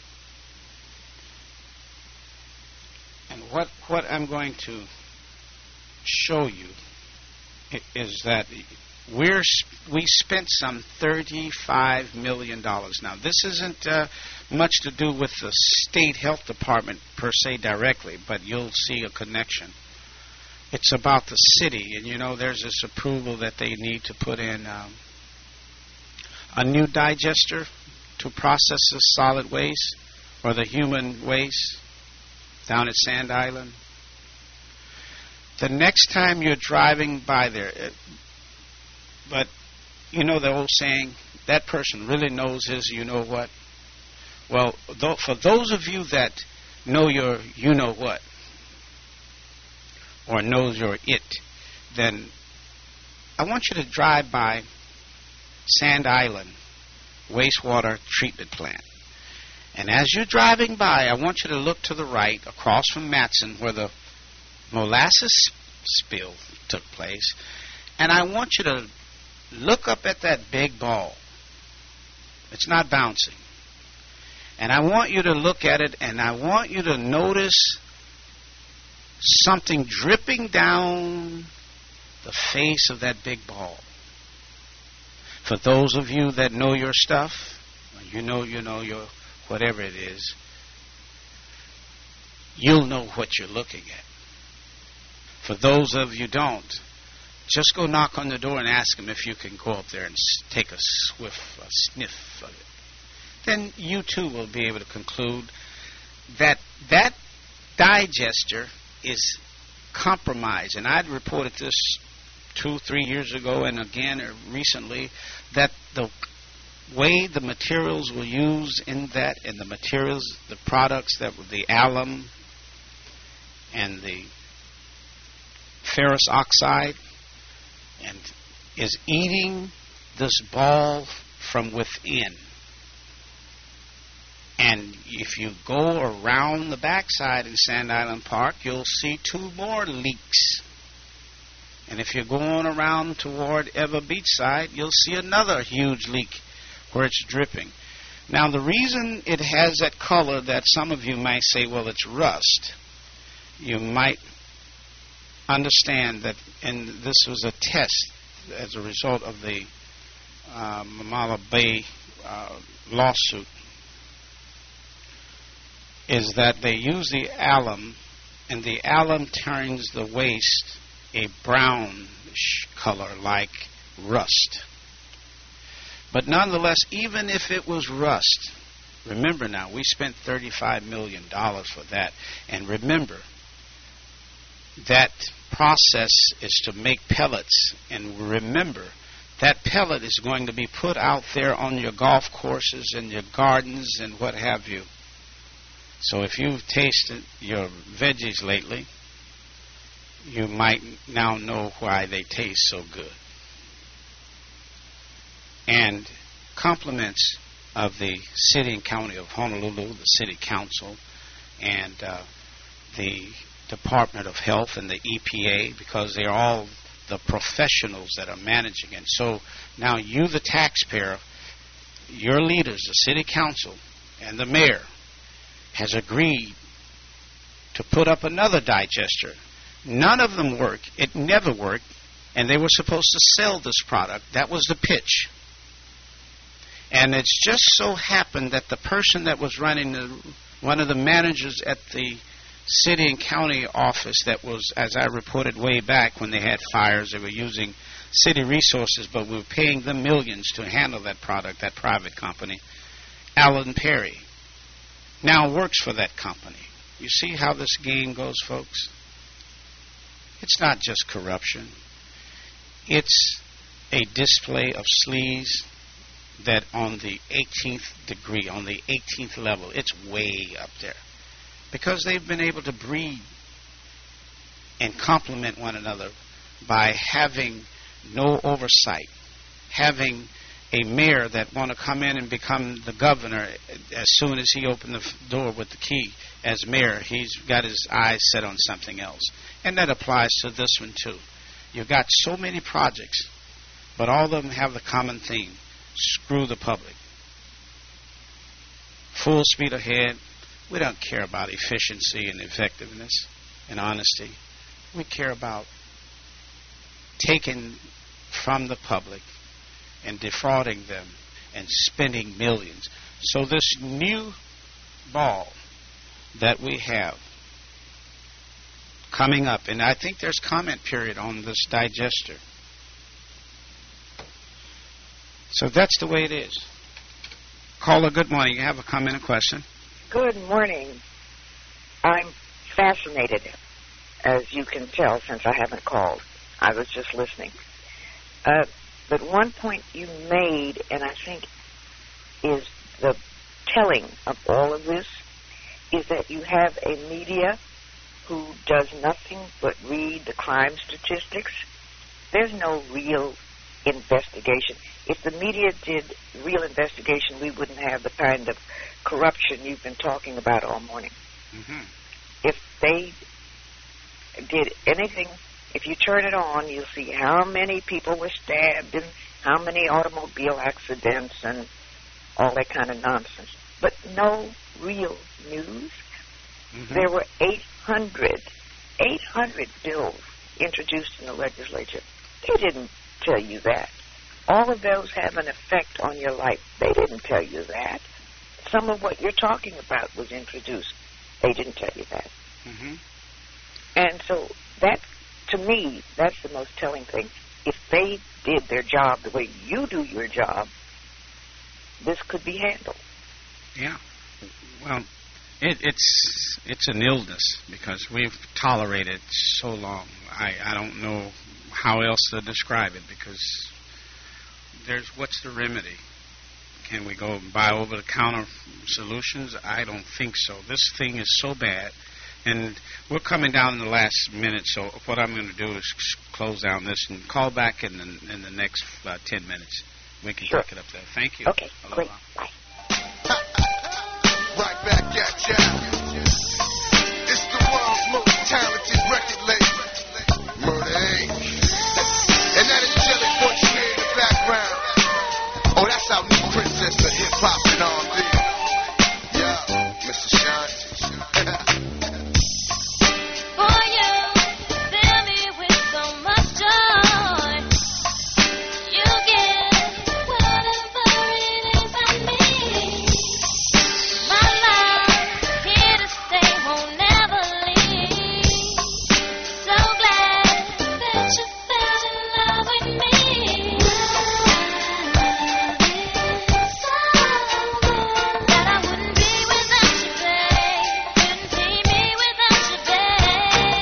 And what I'm going to show you is that we spent some $35 million. Now, this isn't much to do with the state health department per se directly, but you'll see a connection. It's about the city, and you know there's this approval that they need to put in a new digester to process the solid waste or the human waste down at Sand Island. The next time you're driving by there, but you know the old saying, that person really knows his you know what. Well, for those of you that know your you know what, or knows your it, then I want you to drive by Sand Island wastewater treatment plant. And as you're driving by, I want you to look to the right across from Matson where the molasses spill took place. And I want you to look up at that big ball. It's not bouncing. And I want you to look at it, and I want you to notice something dripping down the face of that big ball. For those of you that know your stuff, you know your whatever it is, you'll know what you're looking at. For those of you don't, just go knock on the door and ask them if you can go up there and take a sniff of it. Then you too will be able to conclude that that digester is compromised. And I'd reported this 2-3 years ago and again recently, that the way the materials were used in that, and the materials, the products that were the alum and the ferrous oxide, and is eating this ball from within. And if you go around the backside in Sand Island Park, you'll see 2 more leaks. And if you're going around toward Ever Beachside, you'll see another huge leak where it's dripping. Now, the reason it has that color that some of you might say, well, it's rust, you might understand that, and this was a test as a result of the Mamala Bay lawsuit, is that they use the alum, and the alum turns the waste a brownish color like rust. But nonetheless, even if it was rust, remember now, we spent $35 million for that. And remember, that process is to make pellets. And remember, that pellet is going to be put out there on your golf courses and your gardens and what have you. So if you've tasted your veggies lately, you might now know why they taste so good. And compliments of the City and County of Honolulu, the City Council, and the Department of Health and the EPA, because they're all the professionals that are managing it. So now you, the taxpayer, your leaders, the City Council, and the mayor, has agreed to put up another digester. None of them work. It never worked. And they were supposed to sell this product. That was the pitch. And it's just so happened that the person that was running, one of the managers at the city and county office that was, as I reported way back when they had fires, they were using city resources, but we were paying them millions to handle that product, that private company, Alan Perry, now works for that company. You see how this game goes, folks? It's not just corruption. It's a display of sleaze that on the 18th degree, on the 18th level, it's way up there. Because they've been able to breed and complement one another by having no oversight, having a mayor that want to come in and become the governor as soon as he opened the door with the key as mayor. He's got his eyes set on something else. And that applies to this one too. You've got so many projects, but all of them have the common theme: screw the public. Full speed ahead. We don't care about efficiency and effectiveness and honesty. We care about taking from the public and defrauding them and spending millions. So this new ball that we have coming up, and I think there's comment period on this digester. So that's the way it is. Caller, good morning. You have a comment or question? Good morning. I'm fascinated, as you can tell, since I haven't called. I was just listening. But one point you made, and I think is the telling of all of this, is that you have a media who does nothing but read the crime statistics. There's no real investigation. If the media did real investigation, we wouldn't have the kind of corruption you've been talking about all morning. Mm-hmm. If they did anything, if you turn it on, you'll see how many people were stabbed and how many automobile accidents and all that kind of nonsense. But no real news. Mm-hmm. There were 800 bills introduced in the legislature. They didn't tell you that. All of those have an effect on your life. They didn't tell you that. Some of what you're talking about was introduced. They didn't tell you that. Mm-hmm. And so that, to me, that's the most telling thing. If they did their job the way you do your job, this could be handled. Yeah. Well, it's an illness because we've tolerated so long. I don't know how else to describe it, because what's the remedy? Can we go and buy over-the-counter solutions? I don't think so. This thing is so bad. And we're coming down in the last minute, so what I'm going to do is close down this and call back in the next 10 minutes. We can Sure. pick it up there. Thank you. Okay, great. Bye. Right back at ya. It's the world's most talented record label, Murder Inc. And that angelic voice you hear in the background, oh, that's our new princess of hip-hop and R&B. Yeah, Mr. Shanti. For you, fill me with so much joy. You get whatever it is I need. My love, here to stay, won't never leave. So glad that you fell in love with me. That I wouldn't be without you, babe. Couldn't see me without you, babe.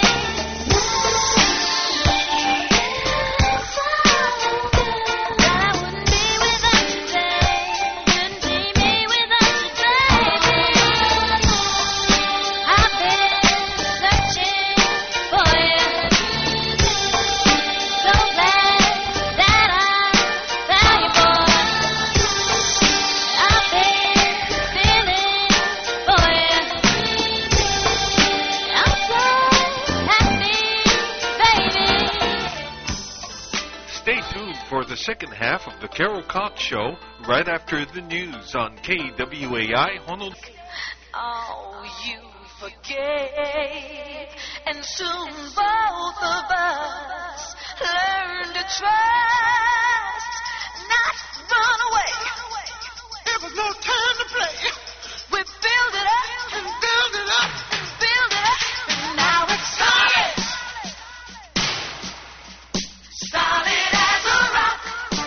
That I wouldn't be without you, babe. Couldn't see me without you, baby. I've been searching for you. So glad that I found you, boy. I've been feeling for you. I'm so happy, baby. Stay tuned for the second half of the Carol Cox Show right after the news on KWAI Honolulu. Oh, you forgave, and soon both of us learn to trust, not run away. There was no time to play. We build it up and build it up and build it up, and now it's solid. Solid as a rock.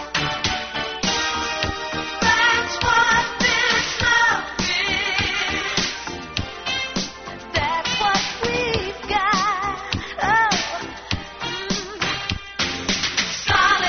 That's what this love is. That's what we've got. Oh. Solid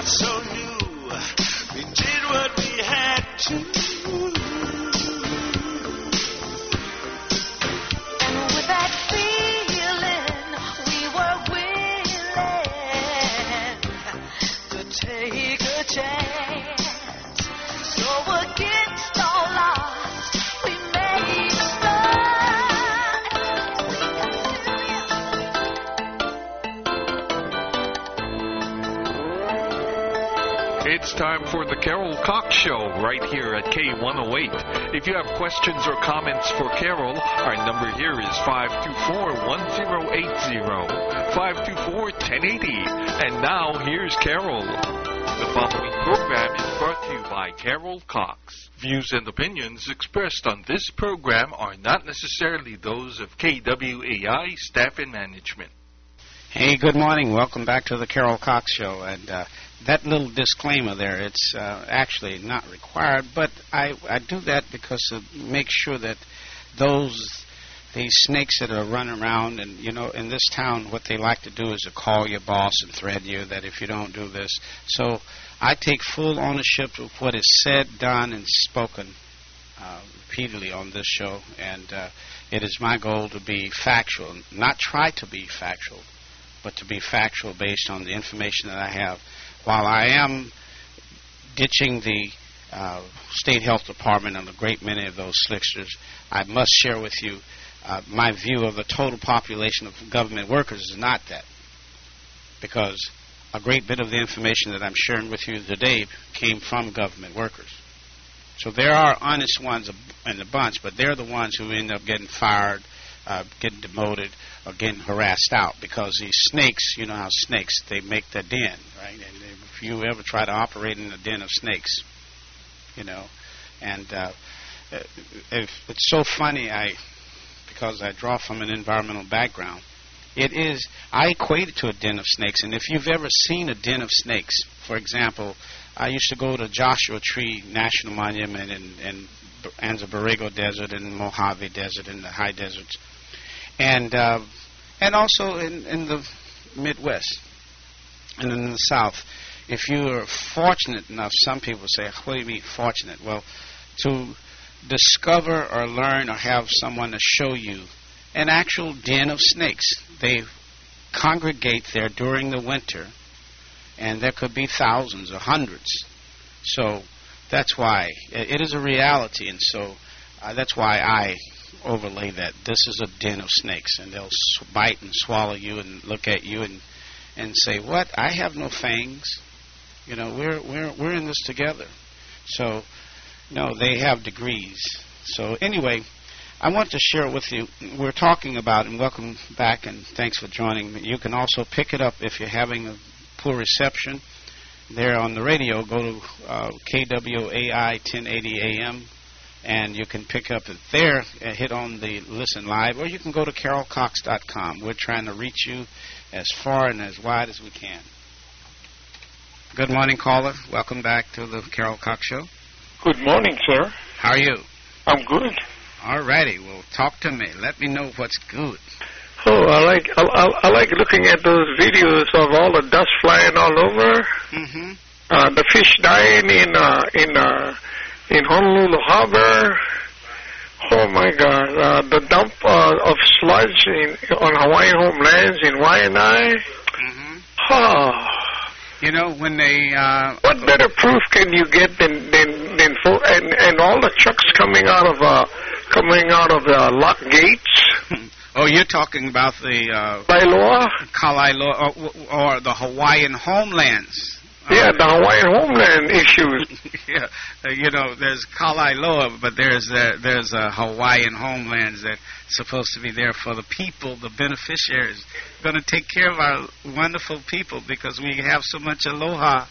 not so new. We did what we had to. And with that feeling, we were willing to take a chance. So against all odds, we made a It's time for the Carol Cox Show right here at K108. If you have questions or comments for Carol, our number here is 524-1080, 524-1080. And now here's Carol. The following program is brought to you by Carol Cox. Views and opinions expressed on this program are not necessarily those of KWAI staff and management. Hey, good morning. Welcome back to the Carol Cox Show. And that little disclaimer there, it's actually not required, but I do that because to make sure that these snakes that are running around, and, you know, in this town, what they like to do is to call your boss and threaten you that if you don't do this. So I take full ownership of what is said, done, and spoken repeatedly on this show, and it is my goal to be factual, not try to be factual, but to be factual based on the information that I have. While I am ditching the State Health Department and a great many of those slicksters, I must share with you my view of the total population of government workers is not that. Because a great bit of the information that I'm sharing with you today came from government workers. So there are honest ones in the bunch, but they're the ones who end up getting fired, getting demoted, or getting harassed out, because these snakes, you know how snakes, they make their den, right? And if you ever try to operate in a den of snakes, you know, and it's so funny, because I draw from an environmental background, I equate it to a den of snakes. And if you've ever seen a den of snakes, for example, I used to go to Joshua Tree National Monument in Anza Borrego Desert and Mojave Desert in the high deserts, and also in the Midwest and in the South. If you are fortunate enough, some people say, what do you mean fortunate? Well, to discover or learn or have someone to show you an actual den of snakes. They congregate there during the winter, and there could be thousands or hundreds. So that's why it is a reality, and so that's why I overlay that. This is a den of snakes, and they'll bite and swallow you and look at you and say, "What? I have no fangs. You know, we're in this together." So, no, they have degrees. So anyway, I want to share with you. We're talking about, and welcome back, and thanks for joining me. You can also pick it up if you're having a poor reception. There on the radio, go to KWAI 1080 AM, and you can pick up it there and hit on the Listen Live, or you can go to carolcox.com. We're trying to reach you as far and as wide as we can. Good morning, caller. Welcome back to the Carol Cox Show. Good morning, sir. How are you? I'm good. All righty. Well, talk to me. Let me know what's good. Oh, I like looking at those videos of all the dust flying all over. Mm-hmm. The fish dying in Honolulu Harbor. Oh my God! The dump of sludge on Hawaiian homelands in Waianae. Mm-hmm. Oh. You know, when they what better proof can you get than and all the trucks coming out of lock gates? Oh, you're talking about the Kailua? Kailua, or the Hawaiian homelands. Yeah, the Hawaiian homeland issues. Yeah, you know, there's Kailua, but there's Hawaiian homelands that's supposed to be there for the people, the beneficiaries. Going to take care of our wonderful people because we have so much aloha.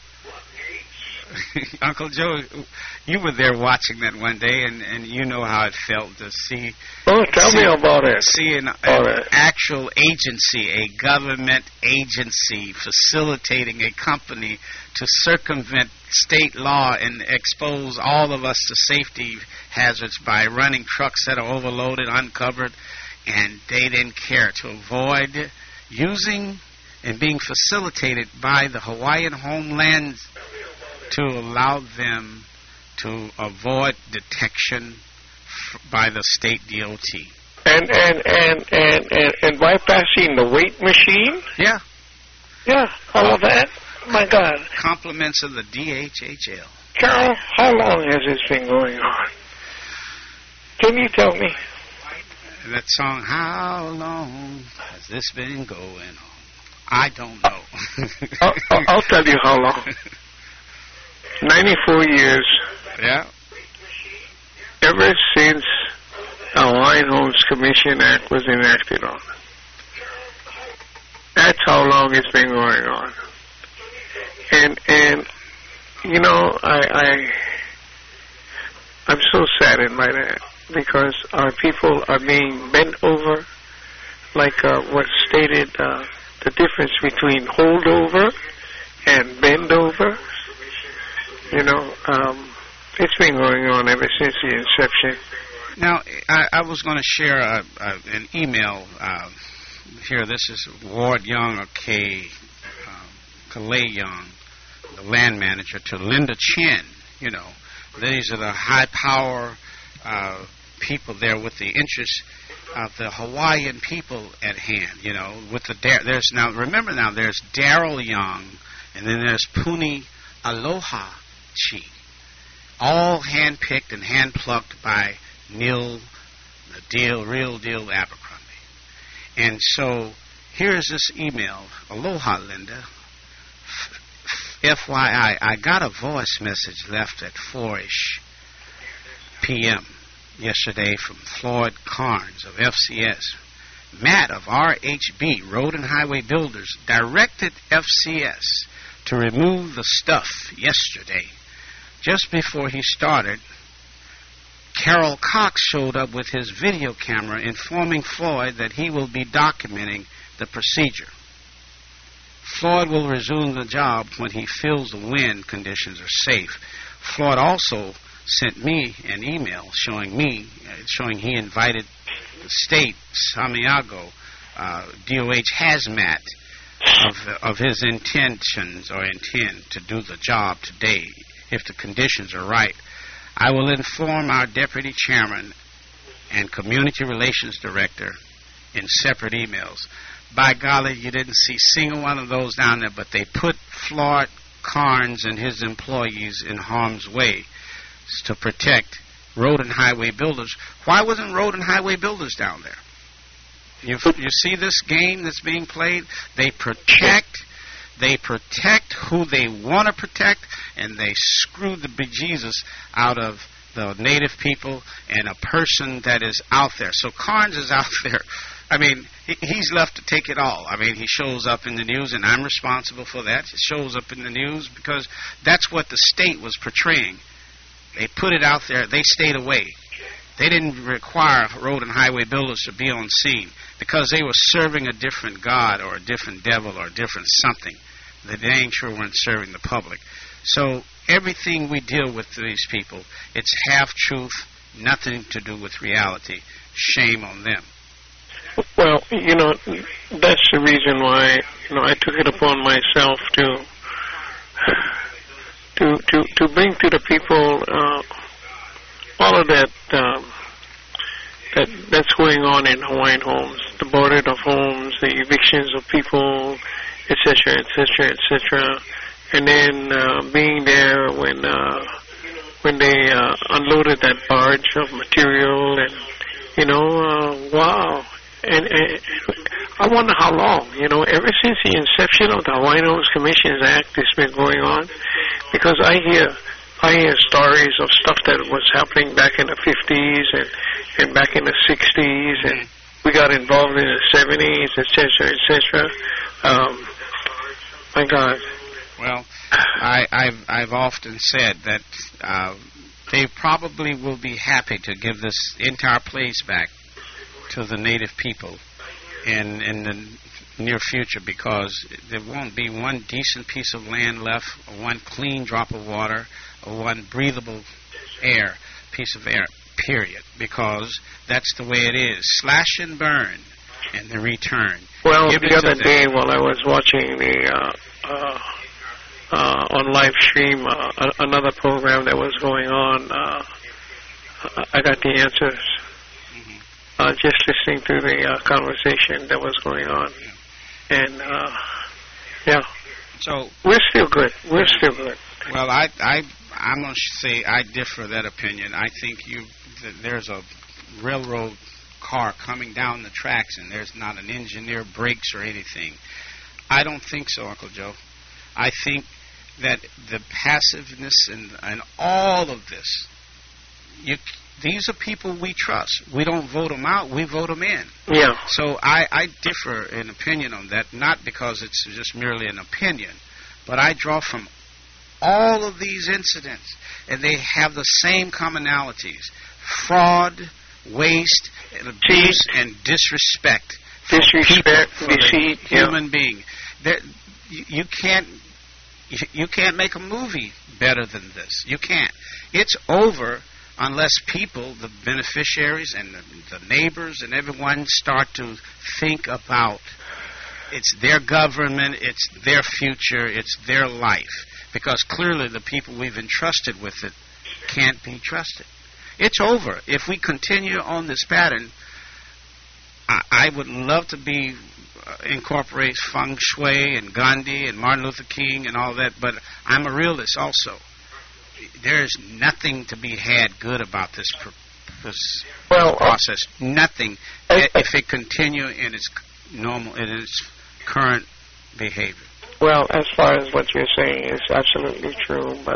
Uncle Joe, you were there watching that one day, and you know how it felt to see. Oh, tell me about it. See an actual agency, a government agency, facilitating a company to circumvent state law and expose all of us to safety hazards by running trucks that are overloaded, uncovered, and they didn't care to avoid using and being facilitated by the Hawaiian Homeland to allow them to avoid detection by the state DOT. And bypassing the weight machine? Yeah. Yeah, all of that. My God. Compliments of the DHHL. Carol, how long has this been going on? Can you tell me? That song, how long has this been going on? I don't know. I'll tell you how long. 94 years. Yeah. Ever since the Hawaiian Homes Commission Act was enacted on. That's how long it's been going on. And you know, I'm so saddened by that, because our people are being bent over, like what stated, the difference between holdover and bend over. You know, it's been going on ever since the inception. Now, I was going to share an email here. This is Ward Young, or Kalei Young, the land manager, to Linda Chin. You know, these are the high power people there with the interest of the Hawaiian people at hand. You know, with the there's now, remember now, there's Daryl Young, and then there's Puni Aloha Chi, all handpicked and hand-plucked by Neil, Real Deal Abercrombie. And so here's this email. Aloha, Linda. FYI, I got a voice message left at 4-ish p.m. yesterday from Floyd Carnes of FCS. Matt of RHB, Road and Highway Builders, directed FCS to remove the stuff yesterday. Just before he started, Carol Cox showed up with his video camera informing Floyd that he will be documenting the procedure. Floyd will resume the job when he feels the wind conditions are safe. Floyd also sent me an email showing he invited the state, Samiago, DOH hazmat, of his intentions or intent to do the job today if the conditions are right. I will inform our deputy chairman and community relations director in separate emails. By golly, you didn't see a single one of those down there, but they put Floyd Carnes and his employees in harm's way to protect Road and Highway Builders. Why wasn't Road and Highway Builders down there? You see this game that's being played? They protect who they want to protect, and they screw the bejesus out of the native people and a person that is out there. So Carnes is out there. I mean, he's left to take it all. I mean, he shows up in the news, and I'm responsible for that. He shows up in the news because that's what the state was portraying. They put it out there. They stayed away. They didn't require Road and Highway Builders to be on scene because they were serving a different god or a different devil or a different something. They dang sure weren't serving the public. So everything we deal with these people, it's half-truth, nothing to do with reality. Shame on them. Well, you know, that's the reason why, you know, I took it upon myself to bring to the people all of that's going on in Hawaiian Homes, the boarded of homes, the evictions of people, etc., etc., etc., and then being there when they unloaded that barge of material, and you know, wow. And I wonder how long, you know, ever since the inception of the Hawaiian Homes Commissions Act, it's been going on, because I hear stories of stuff that was happening back in the 50s and back in the 60s, and we got involved in the 70s, etc., etc. My God. Well, I've often said that they probably will be happy to give this entire place back to the native people in the near future, because there won't be one decent piece of land left, or one clean drop of water, or one breathable piece of air, period, because that's the way it is. Slash and burn. and the return. Well, Give it the to other them. day while I was watching on live stream another program that was going on, I got the answers. Just listening to the conversation that was going on. And, yeah. So we're still good. We're still good. Well, I'm going to say I differ that opinion. I think that there's a railroad car coming down the tracks and there's not an engineer brakes or anything. I don't think so, Uncle Joe. I think that the passiveness and all of this, these are people we trust. We don't vote them out. We vote them in. Yeah. So I differ in opinion on that, not because it's just merely an opinion, but I draw from all of these incidents, and they have the same commonalities: fraud, waste, and abuse, and disrespect. Disrespect, for the deceit, human being. You can't make a movie better than this. You can't. It's over unless people, the beneficiaries and the neighbors and everyone, start to think about it's their government, it's their future, it's their life. Because clearly the people we've entrusted with it can't be trusted. It's over. If we continue on this pattern, I would love to incorporate feng shui and Gandhi and Martin Luther King and all that, but I'm a realist also. There's nothing to be had good about this process. Nothing. If it continue in its current behavior. Well, as far as what you're saying is absolutely true, but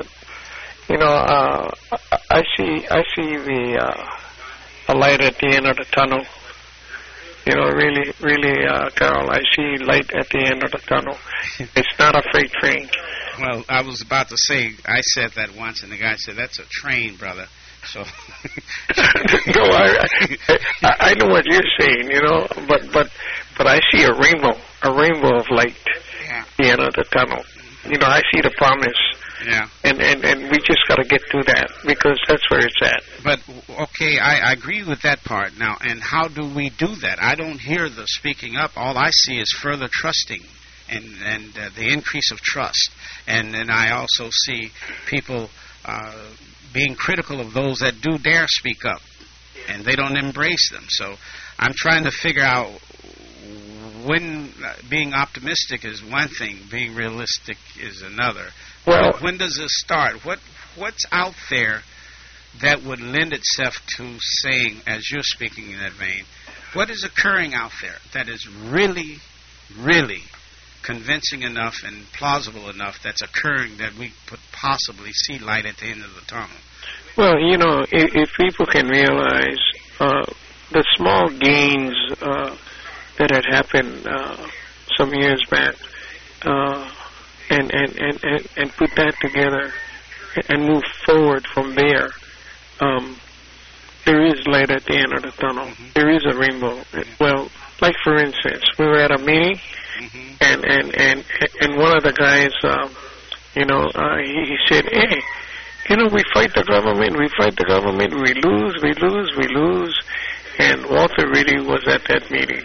I see the light at the end of the tunnel. Really, Carol, I see light at the end of the tunnel. It's not a freight train. Well, I was about to say, I said that once, and the guy said, "That's a train, brother." So, no, I know what you're saying, but I see a rainbow of light at the end of the tunnel. I see the promise. Yeah. And we just got to get to that because that's where it's at. But, okay, I agree with that part. Now, and how do we do that? I don't hear the speaking up. All I see is further trusting and the increase of trust. And then I also see people being critical of those that do dare speak up, and they don't embrace them. So I'm trying to figure out when being optimistic is one thing, being realistic is another. Well, when does this start? What's out there that would lend itself to saying, as you're speaking in that vein, what is occurring out there that is really, really convincing enough and plausible enough that's occurring that we could possibly see light at the end of the tunnel? Well, if people can realize the small gains that had happened some years back, and put that together and move forward from there, there is light at the end of the tunnel. Mm-hmm. There is a rainbow. Well, like for instance, we were at a meeting, and one of the guys, he said, "Hey, we fight the government, we lose." And Walter Reedy was at that meeting.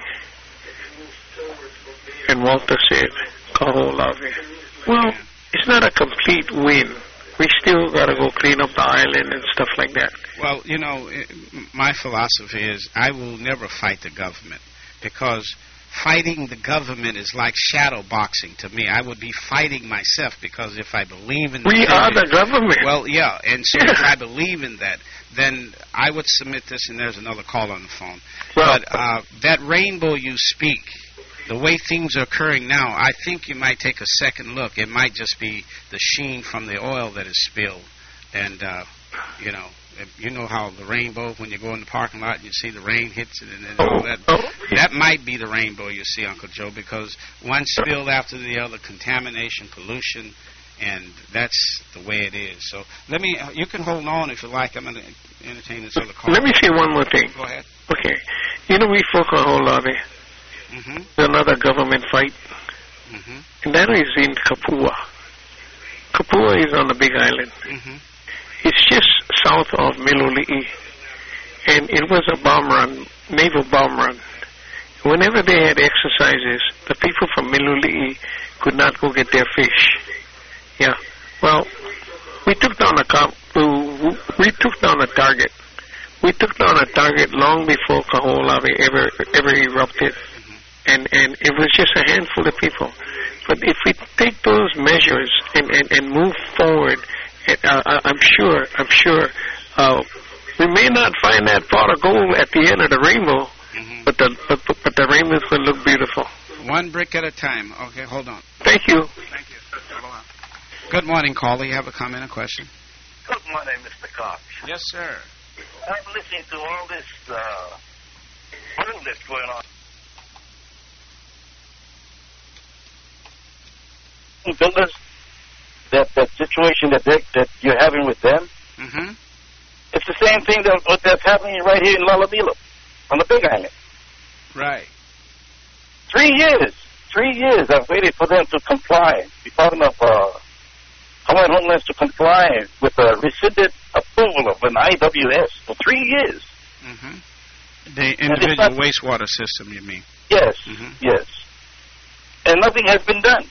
And Walter said, "Kaholawe." Well, it's not a complete win. We still got to go clean up the island and stuff like that. Well, my philosophy is I will never fight the government, because fighting the government is like shadow boxing to me. I would be fighting myself, because if I believe in we are the government. Well, yeah, and so if I believe in that, then I would submit this, and there's another call on the phone. Well, but that rainbow you speak, the way things are occurring now, I think you might take a second look. It might just be the sheen from the oil that is spilled. And, you know how the rainbow, when you go in the parking lot and you see the rain hits it and all that, that might be the rainbow you see, Uncle Joe, because one spilled after the other, contamination, pollution, and that's the way it is. So you can hold on if you like. I'm going to entertain this other call. Let me say one more thing. Go ahead. Okay. We spoke a whole lot. Another government fight. And that is in Kapua. Kapua is on the Big Island. It's just south of Miloli'i. And it was a bomb run, naval bomb run. whenever they had exercises, the people from Miluli could not go get their fish. Yeah. Well, we took down a target. We took down a target long before Kaho'olawe ever erupted, and it was just a handful of people. But if we take those measures and move forward, I'm sure we may not find that pot of gold at the end of the rainbow, but the rainbow's going to look beautiful. One brick at a time. Okay, hold on. Thank you. Thank you. Good morning, caller. You have a comment or question? Good morning, Mr. Cox. Yes, sir. I'm listening to all this bullshit going on. Builders, that situation that you're having with them, it's the same thing that's happening right here in Lalamilo, on the Big Island. Right. 3 years. 3 years I've waited for them to comply. We're talking of Hawaiian Homelands to comply with a rescinded approval of an IWS for 3 years. The individual wastewater system, you mean? Yes, yes. And nothing has been done.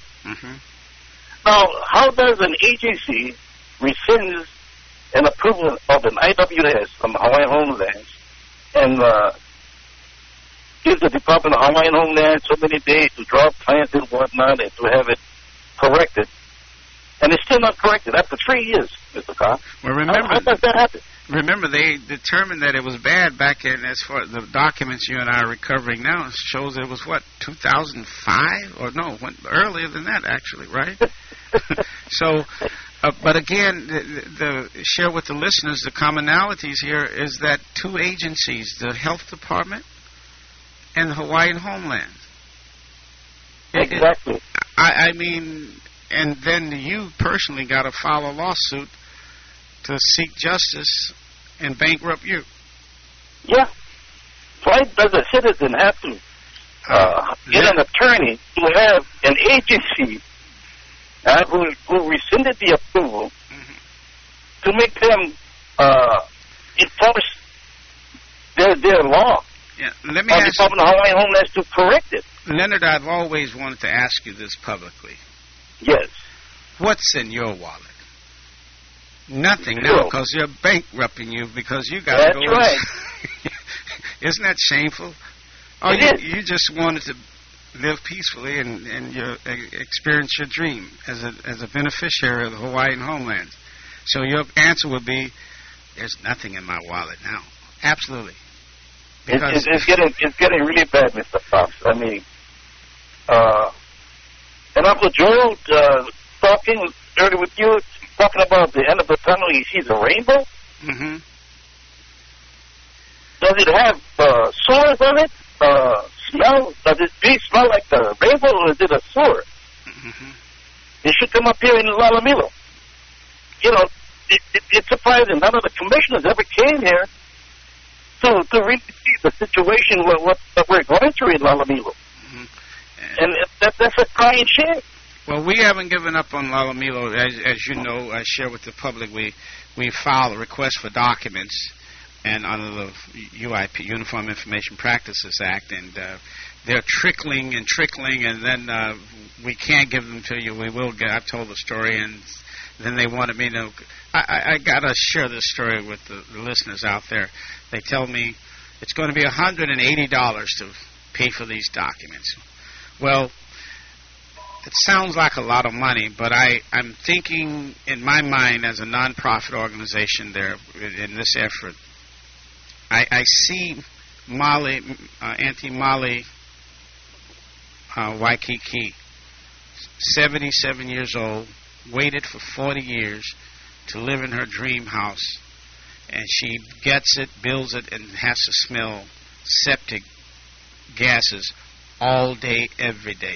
Now, how does an agency rescind an approval of an IWS on the Hawaiian Homelands and give the Department of Hawaiian Homeland so many days to draw plans and whatnot and to have it corrected? And it's still not corrected after 3 years, Mr. Cox. Well, remember, how does that happen? Remember, they determined that it was bad back in, as far as the documents you and I are recovering now, shows it was, 2005? Or no, earlier than that, actually, right? So, but again, the share with the listeners, the commonalities here is that two agencies, the Health Department and the Hawaiian Homeland. Exactly. I mean, and then you personally got to file a lawsuit to seek justice and bankrupt you. Yeah. Why does a citizen have to get an attorney to have an agency who rescinded the approval to make them enforce their law? Yeah. Let me ask you, Department of Hawaiian Homelands to correct it. Leonard, I've always wanted to ask you this publicly. Yes. What's in your wallet? Nothing now, because you're bankrupting you because you got to go. That's right. Isn't that shameful? Oh, you just wanted to live peacefully and you experience your dream as a beneficiary of the Hawaiian Homelands. So your answer would be, there's nothing in my wallet now. Absolutely. Because it's getting really bad, Mr. Fox. I mean, and Uncle Joe talking earlier with you, talking about the end of the tunnel, he sees a rainbow. Does it have sores on it? Smell? Does it smell like the rainbow, or is it a sewer? It should come up here in Lalamilo. You know, it's surprising none of the commissioners ever came here to really see the situation that we're going through in Lalamilo. And that's a crying shame. Well, we haven't given up on Lalamilo. As you know, I share with the public, we filed a request for documents and under the UIP, Uniform Information Practices Act, and they're trickling, and then we can't give them to you. We will get. I've told the story, and then they wanted me to. I got to share this story with the listeners out there. They tell me it's going to be $180 to pay for these documents. Well, it sounds like a lot of money, but I'm thinking in my mind as a nonprofit organization there in this effort, I see Auntie Molly Waikiki, 77 years old, waited for 40 years to live in her dream house, and she gets it, builds it, and has to smell septic gases all day, every day.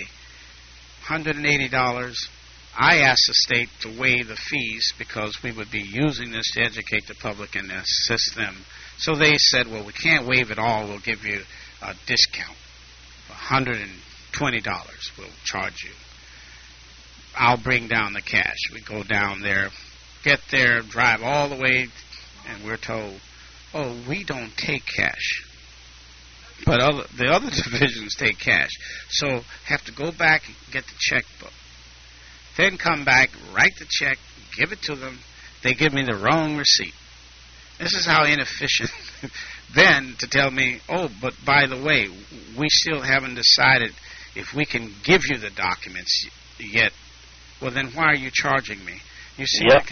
$180. I asked the state to waive the fees because we would be using this to educate the public and assist them. So they said, well, we can't waive it all. We'll give you a discount. $120 we'll charge you. I'll bring down the cash. We go down there, get there, drive all the way, and we're told, oh, we don't take cash. But the other divisions take cash. So have to go back and get the checkbook. Then come back, write the check, give it to them. They give me the wrong receipt. This is how inefficient. Then to tell me, oh, but by the way, we still haven't decided if we can give you the documents yet. Well, then why are you charging me? You see, Yep.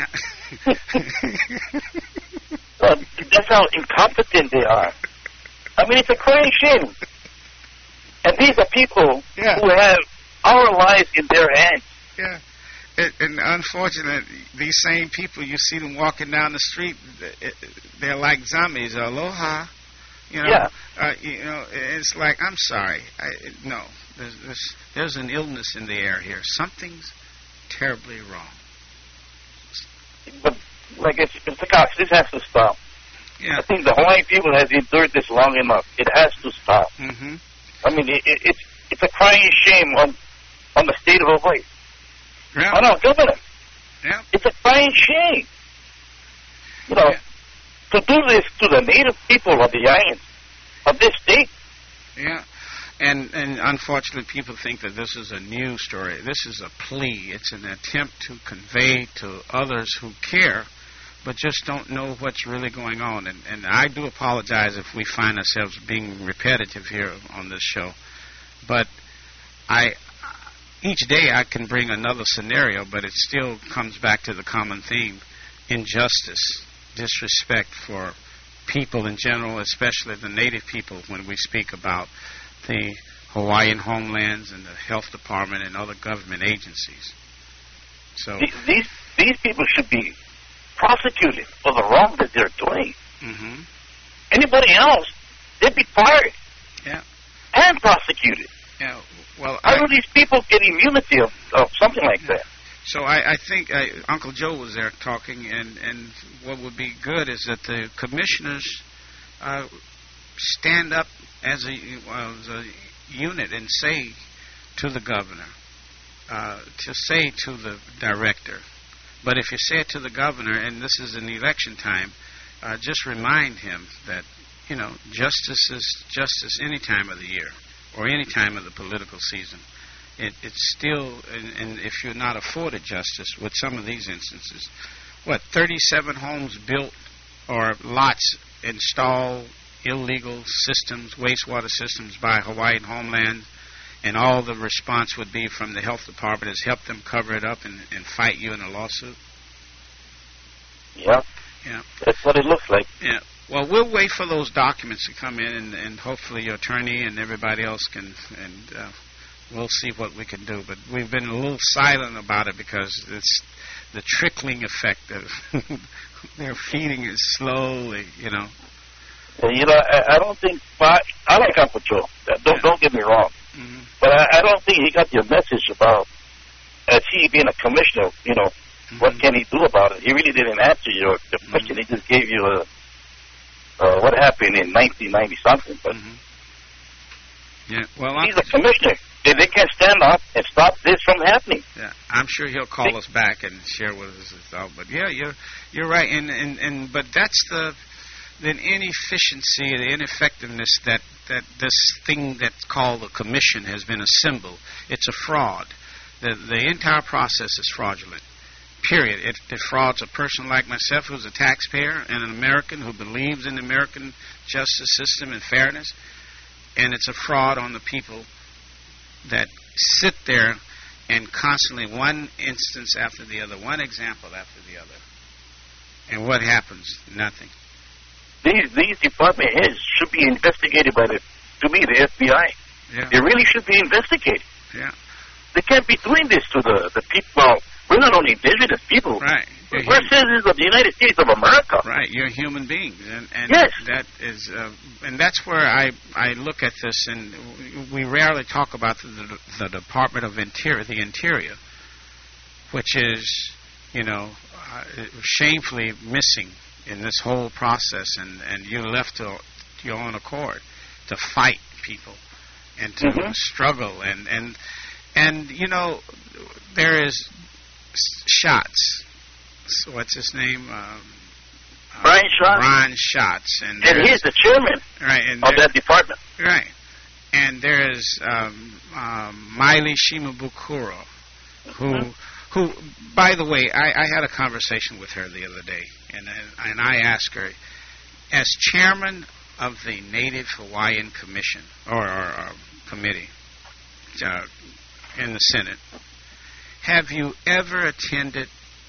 That's how incompetent they are. I mean, it's a crying shame. And these are people who have our lives in their hands. Yeah. And unfortunately, these same people, you see them walking down the street, they're like zombies. Aloha. You know, Yeah. It's like, I'm sorry. No. There's an illness in the air here. Something's terribly wrong. But, like Mr. Cox, this has to stop. Yeah. I think the Hawaiian people has endured this long enough. It has to stop. Mm-hmm. I mean, it's a crying shame on the state of Hawaii. Yeah. On our governor. Yeah. It's a crying shame. You know, to do this to the native people of the islands, of this state. Yeah. And unfortunately, people think that this is a new story. This is a plea. It's an attempt to convey to others who care, but just don't know what's really going on. And I do apologize if we find ourselves being repetitive here on this show. But each day I can bring another scenario, but it still comes back to the common theme: injustice, disrespect for people in general, especially the native people when we speak about the Hawaiian homelands and the health department and other government agencies. So these people should be prosecuted for the wrong that they're doing. Mm-hmm. Anybody else, they'd be fired. Yeah. And prosecuted. Yeah. Well, how do these people get immunity of something like that? So I think Uncle Joe was there talking, and what would be good is that the commissioners stand up as a unit and say to the governor, to say to the director. But if you say it to the governor, and this is an election time, just remind him that, justice is justice any time of the year or any time of the political season. It's still, and if you're not afforded justice with some of these instances, 37 homes built or lots installed, illegal systems, wastewater systems by Hawaiian Homeland, and all the response would be from the health department is help them cover it up and fight you in a lawsuit? Yeah. Yeah. That's what it looks like. Yeah. Well, we'll wait for those documents to come in, and hopefully your attorney and everybody else can, and we'll see what we can do. But we've been a little silent about it because it's the trickling effect of they're feeding it slowly, I don't think I like Uncle Joe. Don't get me wrong, but I don't think he got your message about as he being a commissioner. What can he do about it? He really didn't answer your question. He just gave you what happened in 1990 something. But yeah, well, he's a commissioner. They can't stand up and stop this from happening. Yeah, I'm sure he'll call us back and share with us his thought. But yeah, you're right, and but that's the inefficiency, the ineffectiveness that this thing that's called a commission has been a symbol. It's a fraud. The entire process is fraudulent. Period. It defrauds a person like myself who's a taxpayer and an American who believes in the American justice system and fairness, and it's a fraud on the people that sit there and constantly one instance after the other, one example after the other. And what happens? Nothing. These department heads should be investigated by the FBI. Yeah. They really should be investigated. Yeah. They can't be doing this to the people. We're not only indigenous people. Right. We're citizens of the United States of America. Right. You're human beings, and yes. That is, and that's where I look at this, and we rarely talk about the Department of Interior, the Interior, which is, shamefully missing in this whole process, and you're left to your own accord to fight people and to struggle, and there is shots. So what's his name? Brian Schatz. Brian Schatz. And he's the chairman of that department. Right. And there's Miley Shimabukuro, who, by the way, I had a conversation with her the other day, and I asked her, as chairman of the Native Hawaiian Commission, or committee in the Senate, have you ever attended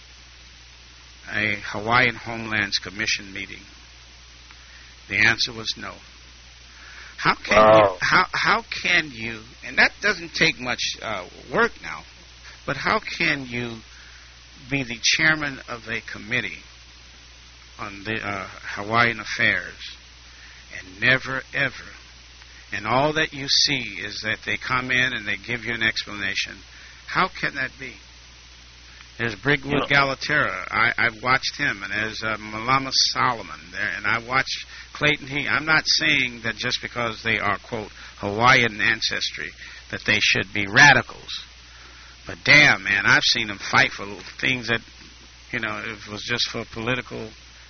a Hawaiian Homelands Commission meeting? The answer was no. How can you, and that doesn't take much work now, but how can you be the chairman of a committee on the Hawaiian affairs and never ever, and all that you see is that they come in and they give you an explanation? How can that be? There's Brigwood Galatera. I've watched him, and there's Malama Solomon there, and I watched Clayton He. I'm not saying that just because they are, quote, Hawaiian ancestry, that they should be radicals. But damn, man, I've seen them fight for things that, if it was just for political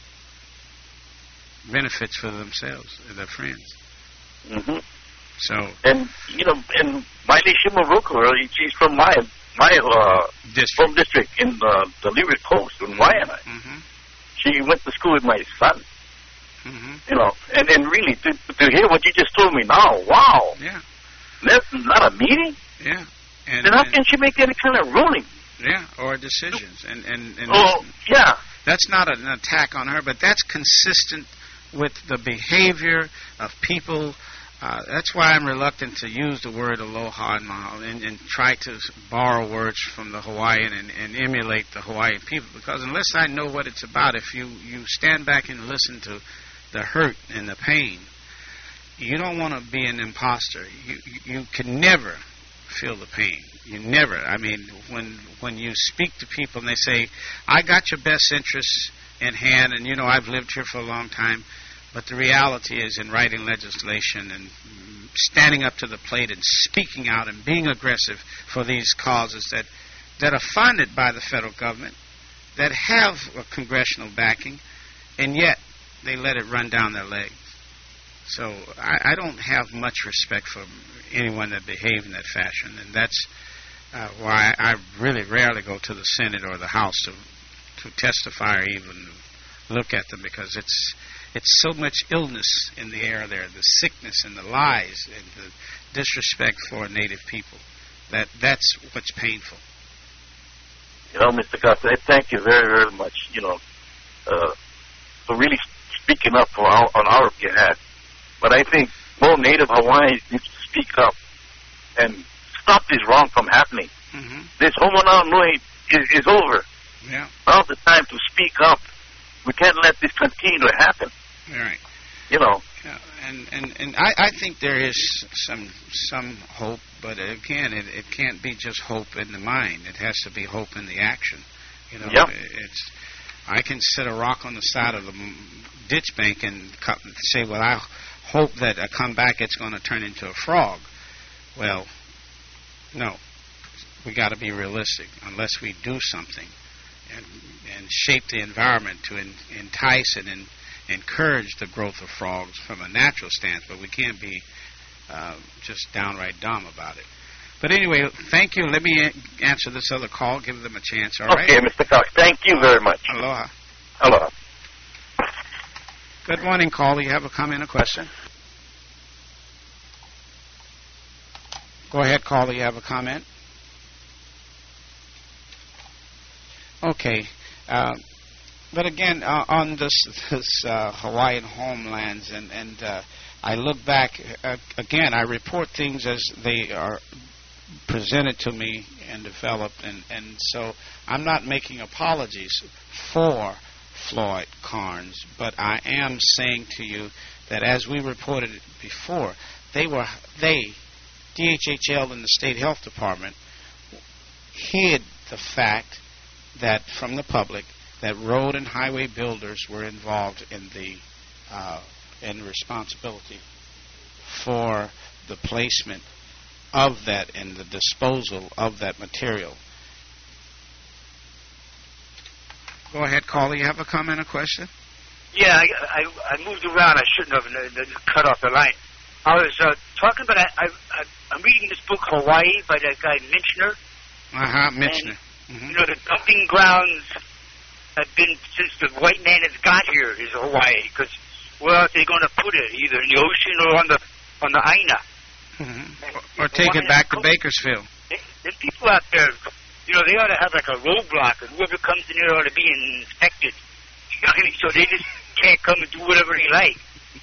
benefits for themselves and their friends. Mm-hmm. So. And Miley Shimabukuro, she's from my home district in the Leeward Coast in Waianae. Mm-hmm. She went to school with my son. Mm-hmm. And really, to hear what you just told me now, wow. Yeah. That's not a meeting? Yeah. And then how can she make any kind of ruling? Yeah, or decisions. And yeah. That's not an attack on her, but that's consistent with the behavior of people. That's why I'm reluctant to use the word aloha and mahalo and try to borrow words from the Hawaiian and emulate the Hawaiian people, because unless I know what it's about, if you stand back and listen to the hurt and the pain, you don't want to be an imposter. You can never feel the pain. You never. I mean, when you speak to people and they say, I got your best interests in hand, and I've lived here for a long time, but the reality is, in writing legislation and standing up to the plate and speaking out and being aggressive for these causes that are funded by the federal government, that have a congressional backing, and yet they let it run down their legs. So I don't have much respect for anyone that behave in that fashion, and that's why I really rarely go to the Senate or the House to testify or even look at them, because it's so much illness in the air there, the sickness and the lies and the disrespect for Native people. That's what's painful. Mr. Costa, I thank you very, very much, for really speaking up on our behalf. But I think more Native Hawaiians need to speak up and stop this wrong from happening. Mm-hmm. This Homonau Nui is over. Yeah. Now's the time to speak up. We can't let this continue to happen. Right. Yeah, and I think there is some hope, but again, it can't be just hope in the mind. It has to be hope in the action. Yep. I can set a rock on the side of the ditch bank and say, well, I hope that I come back, it's going to turn into a frog. Well, no. We got to be realistic. Unless we do something and shape the environment to entice and encourage the growth of frogs from a natural stance, but we can't be just downright dumb about it. But anyway, thank you. Let me answer this other call, give them a chance, all right? Okay, Mr. Cox. Thank you very much. Aloha. Aloha. Good morning, caller. You have a comment or question? Go ahead, caller. You have a comment? Okay. But again, on this Hawaiian homelands, and I look back, again, I report things as they are presented to me and developed, and so I'm not making apologies for Floyd Carnes, but I am saying to you that as we reported it before, DHHL and the State Health Department hid the fact that from the public that road and highway builders were involved in responsibility for the placement of that and the disposal of that material. Go ahead, caller. You have a comment or question? Yeah, I moved around. I shouldn't have cut off the line. I was talking about, I'm reading this book, Hawaii, by that guy, Minchner. Minchner. You know, the dumping grounds have been since the white man has got here is Hawaii, because where else are they going to put it? Either in the ocean or on the Aina. Or take it back to Bakersfield. The people out there, you know, they ought to have like a roadblock, and whoever comes in there ought to be inspected. You know what I mean? So they just can't come and do whatever they like.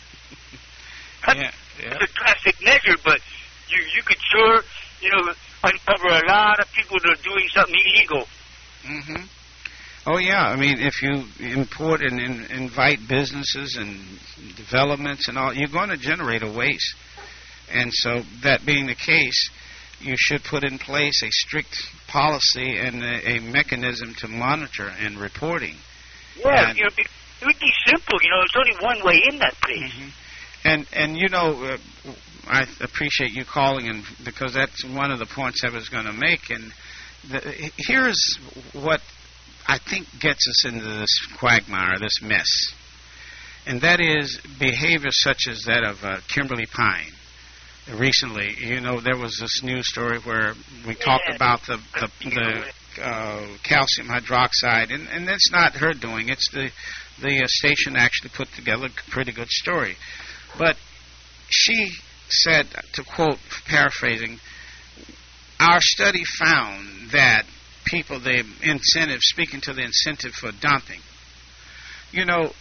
It's a drastic measure, but you could sure, you know, uncover a lot of people that are doing something illegal. Mm-hmm. Oh, yeah. I mean, if you import and invite businesses and developments and all, you're going to generate a waste. And so, that being the case, you should put in place a strict policy and a mechanism to monitor and reporting. Yeah, and, you know, it would be simple. You know, there's only one way in that place. Mm-hmm. And you know, I appreciate you calling, and because that's one of the points I was going to make. And here's what I think gets us into this quagmire, this mess, and that is behavior such as that of Kimberly Pine. Recently, you know, there was this news story where we talked about the calcium hydroxide, and that's not her doing. It's the station actually put together a pretty good story. But she said, to quote, paraphrasing, our study found that people, the incentive, speaking to the incentive for dumping, you know,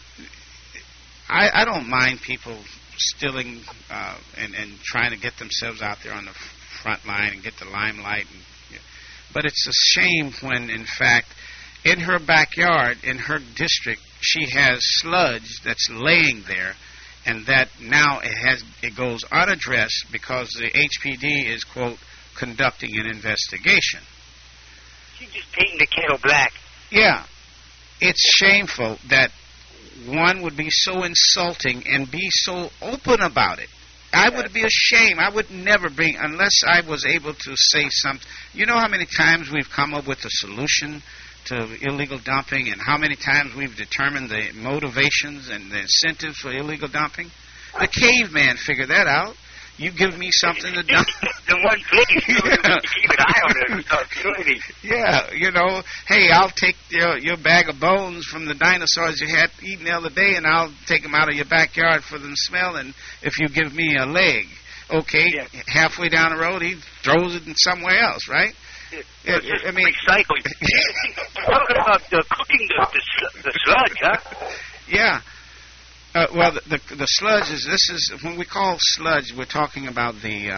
I don't mind people stealing and trying to get themselves out there on the front line and get the limelight. But it's a shame when, in fact, in her backyard, in her district, she has sludge that's laying there, and that now it goes unaddressed because the HPD is, quote, conducting an investigation. She's just painting the kettle black. Yeah. It's shameful that one would be so insulting and be so open about it. I would be ashamed. I would never bring, unless I was able to say something. You know how many times we've come up with a solution to illegal dumping, and how many times we've determined the motivations and the incentives for illegal dumping? The caveman figured that out. You give me something to dump. The one place you keep an eye on it. Yeah, you know, hey, I'll take your bag of bones from the dinosaurs you had eaten the other day, and I'll take them out of your backyard for them to smell, and if you give me a leg, okay, halfway down the road, he throws it in somewhere else, right? I mean, recycling. Talking about cooking the sludge, huh? Yeah. Well, the sludge is when we call sludge, we're talking about the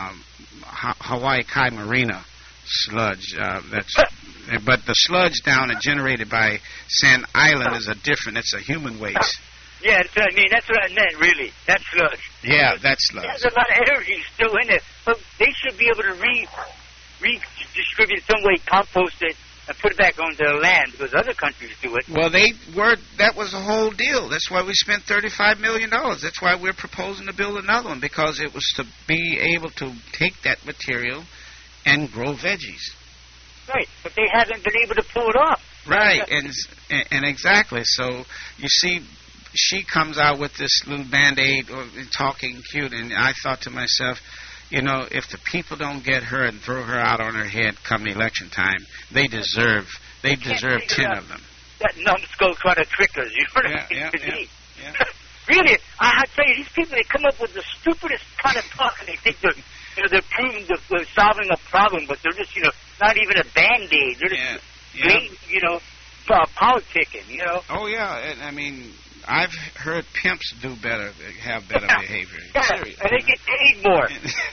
Hawaii Kai Marina sludge. But the sludge down and generated by Sand Island is it's a human waste. Yeah, that's what I mean. That's what I meant, really. That's sludge. Yeah, that's sludge. There's a lot of energy still in it, but they should be able to redistribute some way, compost it, and put it back on their land, because other countries do it. Well, that was the whole deal. That's why we spent $35 million. That's why we're proposing to build another one, because it was to be able to take that material and grow veggies. Right, but they haven't been able to pull it off. Right, and exactly. So, you see, she comes out with this little Band-Aid or talking cute, and I thought to myself, you know, if the people don't get her and throw her out on her head come election time, they deserve 10 of them. That numbskull trying to trick us, you know what I mean? Yeah. Really, I tell you, these people, they come up with the stupidest kind of talk, and they think they're proving they're solving a problem, but they're just, not even a Band-Aid. They're just blatant, politicking, Oh, yeah, I mean, I've heard pimps have better behavior. And they get paid more.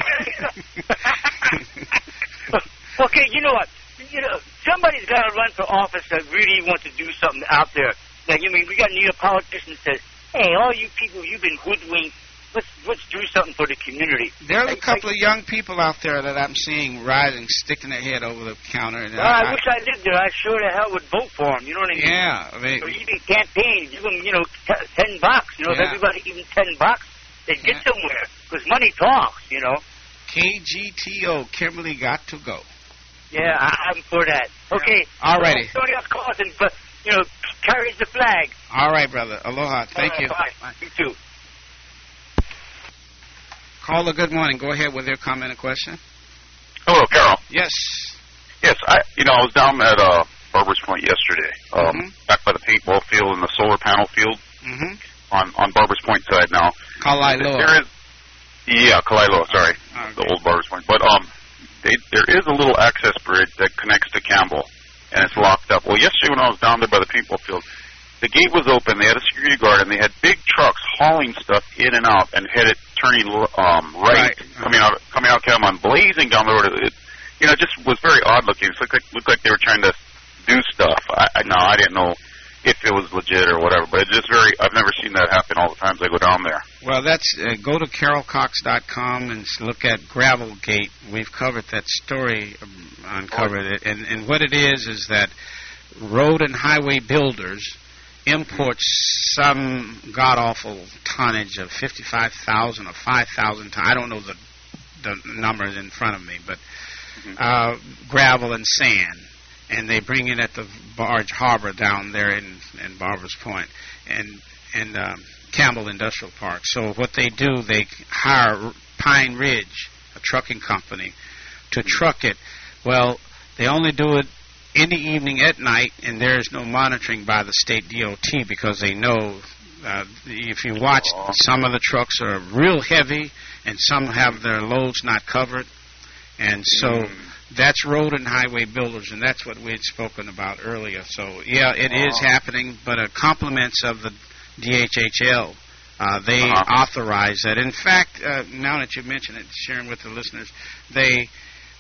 Okay, you know what? Somebody's got to run for office that really wants to do something out there. Like, we got to need a politician that says, hey, all you people, you've been hoodwinked. Let's do something for the community. There's a couple of young people out there that I'm seeing rising, sticking their head over the counter. And I wish I lived there. I sure the hell would vote for them. You know what I mean? Yeah. Or even campaign, give them, $10. If everybody gave them $10, they'd get somewhere. Because money talks, KGTO, Kimberly got to go. Yeah, I'm for that. Okay. All righty. Sorry, I was causing, but, carries the flag. All right, brother. Aloha. Thank you. Bye. You too. Caller, good morning. Go ahead with your comment or question. Hello, Carol. Yes. Yes, I was down at Barbers Point yesterday, back by the paintball field and the solar panel field on Barbers Point side now. Kalailoa. Kalailoa, sorry. The old Barbers Point. But there is a little access bridge that connects to Campbell, and it's locked up. Well, yesterday when I was down there by the paintball field, the gate was open, they had a security guard, and they had big trucks hauling stuff in and out and headed turning right, coming out Campbell and blazing down the road. It just was very odd looking. It looked like they were trying to do stuff. I didn't know if it was legit or whatever, but it's just I've never seen that happen all the times I go down there. Well, that's go to carolcox.com and look at Gravelgate. We've covered that story, uncovered it, and what it is that road and highway builders import some god-awful tonnage of 55,000 or 5,000 tons. I don't know the numbers in front of me, but gravel and sand, and they bring it at the barge harbor down there in Barbers Point and Campbell Industrial Park. So what they do, they hire Pine Ridge, a trucking company, to truck it. Well, they only do it in the evening at night, and there is no monitoring by the state DOT because they know if you watch, some of the trucks are real heavy and some have their loads not covered. And so that's road and highway builders, and that's what we had spoken about earlier. So, yeah, it is happening, but compliments of the DHHL. They authorize that. In fact, now that you mention it, sharing with the listeners, they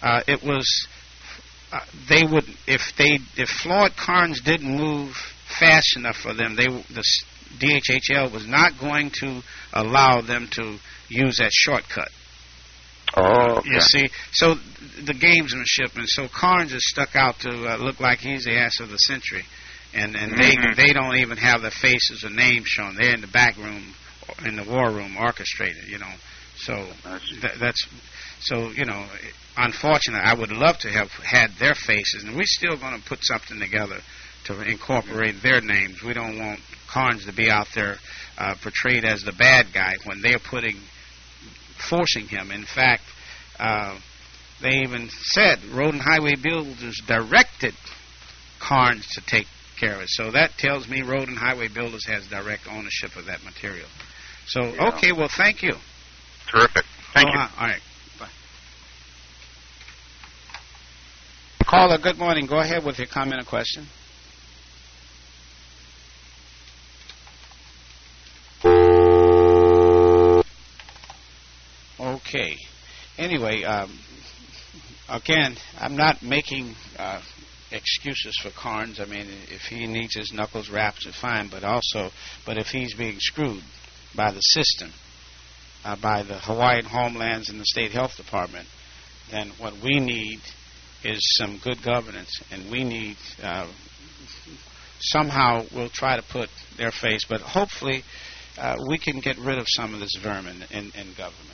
would, if Floyd Carnes didn't move fast enough for them, the DHHL was not going to allow them to use that shortcut. Oh, okay. You see, so the gamesmanship, and so Carnes is stuck out to look like he's the ass of the century, and they don't even have their faces or names shown. They're in the back room, in the war room, orchestrated. So that's so unfortunate. I would love to have had their faces, and we're still going to put something together to incorporate their names. We don't want Carnes to be out there portrayed as the bad guy when they're forcing him. In fact, they even said Road and Highway Builders directed Carnes to take care of it. So that tells me Road and Highway Builders has direct ownership of that material. So, okay, well, thank you. Terrific. Thank you. All right. Bye. Caller, good morning. Go ahead with your comment or question. Okay. Anyway, again, I'm not making excuses for Carnes. I mean, if he needs his knuckles wrapped, it's fine. But if he's being screwed by the system, by the Hawaiian Homelands and the State Health Department, then what we need is some good governance, and we need somehow we'll try to put their face, but hopefully we can get rid of some of this vermin in government.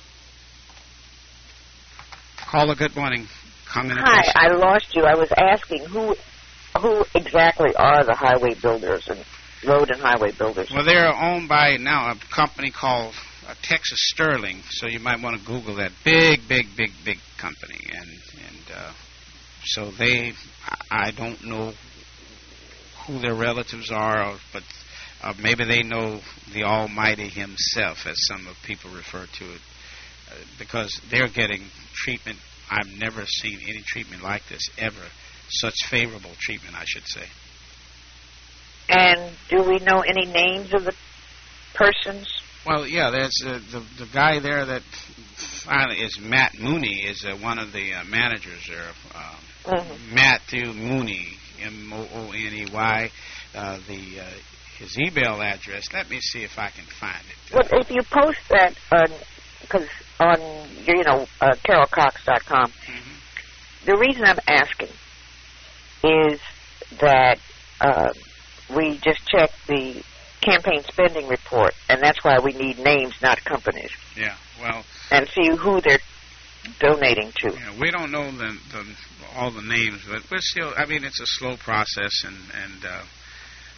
Caller, good morning. Comment. Hi, I lost you. I was asking who exactly are the highway builders and road and highway builders? Well, they're owned by now a company called Texas Sterling, so you might want to Google that. Big company, and so I don't know who their relatives are, but maybe they know the Almighty Himself, as some of people refer to it. Because they're getting treatment. I've never seen any treatment like this ever. Such favorable treatment, I should say. And do we know any names of the persons? Well, yeah, there's the guy there that finally is Matt Mooney, is one of the managers there. Matthew Mooney, Mooney. His email address. Let me see if I can find it. Well, if you post that because on carolcox.com, the reason I'm asking is that we just checked the campaign spending report, and that's why we need names, not companies. Yeah, well, and see who they're donating to. Yeah, we don't know all the names, but we're still. I mean, it's a slow process, and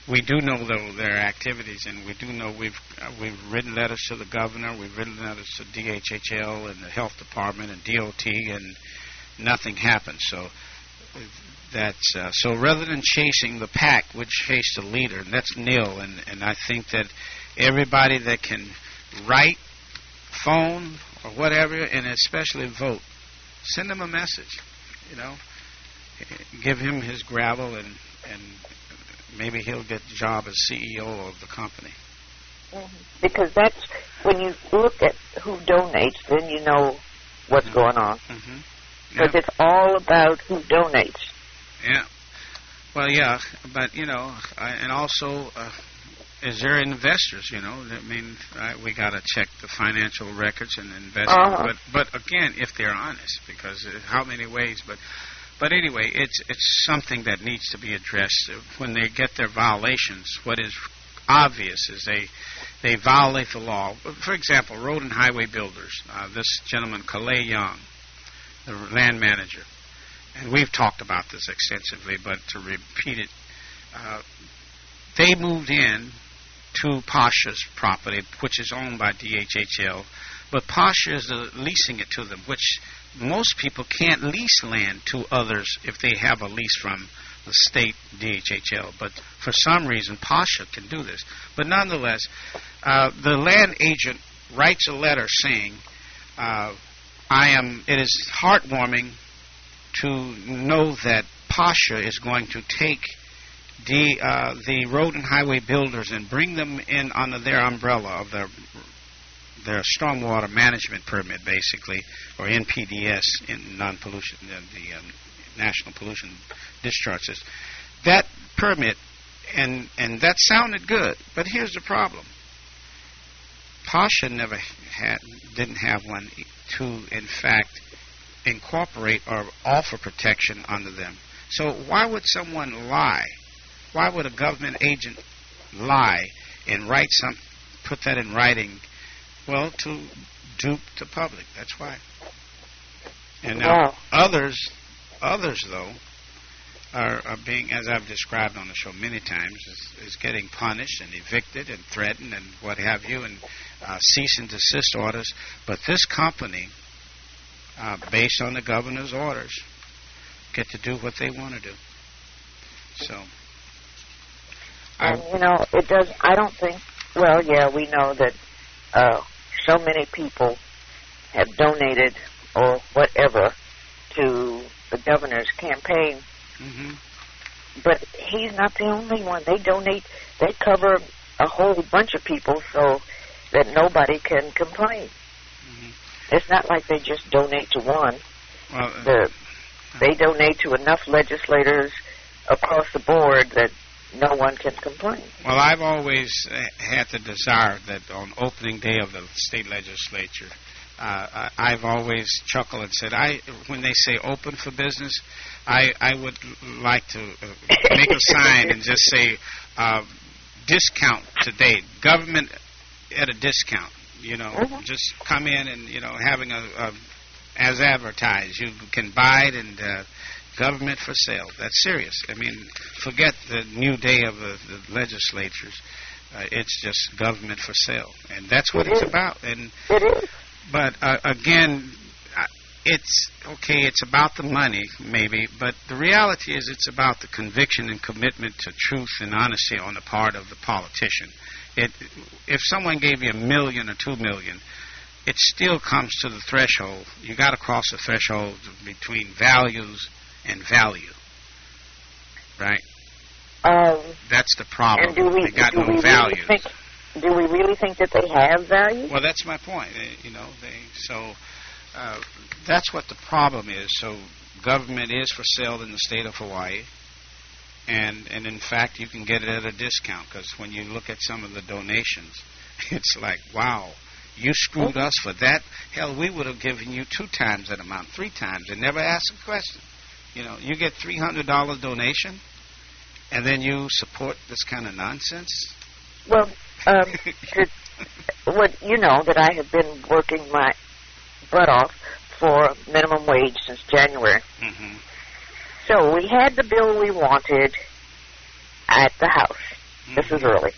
we do know though their activities, and we do know we've written letters to the governor, we've written letters to DHHL and the health department and DOT, and nothing happens. So that's so rather than chasing the pack, we'd chase the leader, and that's nil. And I think that everybody that can write, phone, or whatever, and especially vote, send him a message. You know, give him his gravel, and maybe he'll get the job as CEO of the company. Because that's when you look at who donates, then you know what's going on. Because it's all about who donates. Yeah. Well, yeah, but you know, and also, is there investors? You know, I mean, we got to check the financial records and investors. But again, if they're honest, because how many ways? But anyway, it's something that needs to be addressed. When they get their violations, what is obvious is they violate the law. For example, road and highway builders. This gentleman, Calais Young, the land manager, and we've talked about this extensively, but to repeat it, they moved in to Pasha's property, which is owned by DHHL, but Pasha is leasing it to them, which most people can't lease land to others if they have a lease from the state DHHL. But for some reason, Pasha can do this. But nonetheless, the land agent writes a letter saying, it is heartwarming to know that Pasha is going to take the road and highway builders and bring them in under their umbrella of their stormwater management permit, basically, or NPDS, in non-pollution, the National Pollution Discharges. That permit, and that sounded good, but here's the problem. Pasha didn't have one to, in fact, incorporate or offer protection under them. So why would someone lie? Why would a government agent lie and put that in writing? Well, to dupe the public. That's why. And now others though are being, as I've described on the show many times, is getting punished and evicted and threatened and what have you, and cease and desist orders. But this company, based on the governor's orders, get to do what they want to do. So, and you know, it does. I don't think. Well, yeah, we know that so many people have donated or whatever to the governor's campaign. But he's not the only one. They donate. They cover a whole bunch of people so that nobody can complain. It's not like they just donate to one. Well, they donate to enough legislators across the board that no one can complain. Well, I've always had the desire that on opening day of the state legislature, I've always chuckled and said, when they say open for business, I would like to make a sign and just say, discount today, government at a discount. You know, just come in and, you know, having as advertised, you can buy it and government for sale. That's serious. I mean, forget the new day of the legislatures. It's just government for sale, and that's what it's about. And but again, it's okay. It's about the money, maybe, but the reality is it's about the conviction and commitment to truth and honesty on the part of the politician. If someone gave you $1 million or $2 million, it still comes to the threshold. You got to cross the threshold between values and value, right? That's the problem. They got no values. Do we really think that they have value? Well, that's my point. That's what the problem is. So government is for sale in the state of Hawaii. And in fact, you can get it at a discount, because when you look at some of the donations, it's like, wow, you screwed us for that? Hell, we would have given you 2 times that amount, 3 times, and never asked a question. You know, you get $300 donation, and then you support this kind of nonsense? Well, you know that I have been working my butt off for minimum wage since January. So we had the bill we wanted at the House. This is early.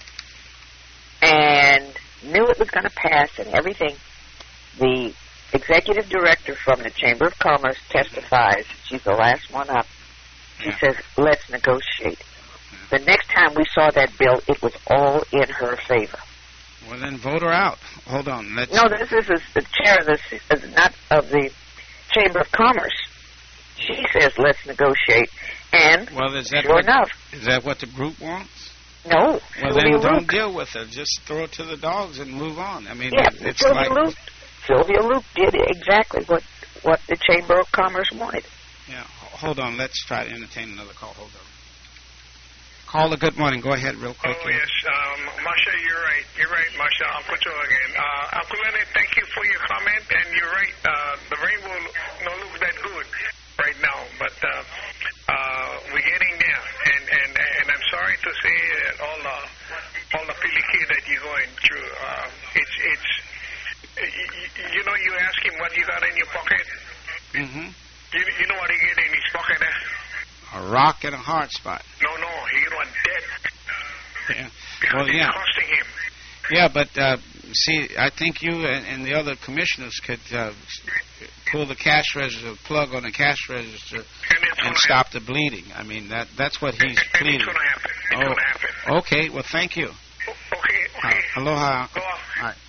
And knew it was going to pass and everything. The executive director from the Chamber of Commerce testifies. She's the last one up. She says, let's negotiate. The next time we saw that bill, it was all in her favor. Well, then vote her out. Hold on. No, this is the chair of not of the Chamber of Commerce. She says, let's negotiate. And sure enough. Is that what the group wants? No. Well, then don't deal with her. Just throw it to the dogs and move on. I mean, it's Sylvia Luke did exactly what the Chamber of Commerce wanted. Yeah. Hold on. Let's try to entertain another call. Hold on. Caller, good morning. Go ahead real quick. Oh, yes. Masha, you're right. You're right, Masha. Uncle Joe again. Uncle Leonard, thank you for your comment. And you're right. The rainbow don't look that good right now. But we're getting there. And I'm sorry to say that all the piliki that you're going through, it's you know, you ask him what you got in your pocket. Mm-hmm. You know what he get in his pocket, A rock and a hard spot. No, he was dead. Yeah. Because it's costing him. Yeah, but see, I think you and the other commissioners could pull the cash register, plug on the cash register, and stop the bleeding. I mean, that's what he's pleading. It's going to happen. It's going to happen. Okay, well, thank you. Okay. Aloha. Go on. All right.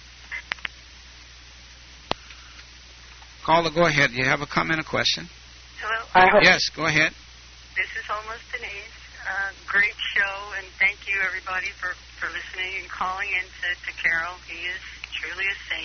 Caller, go ahead. Do you have a comment or question? Hello? Yes, go ahead. This is almost Denise. Great show, and thank you, everybody, for listening and calling in to Carol. He is truly a saint.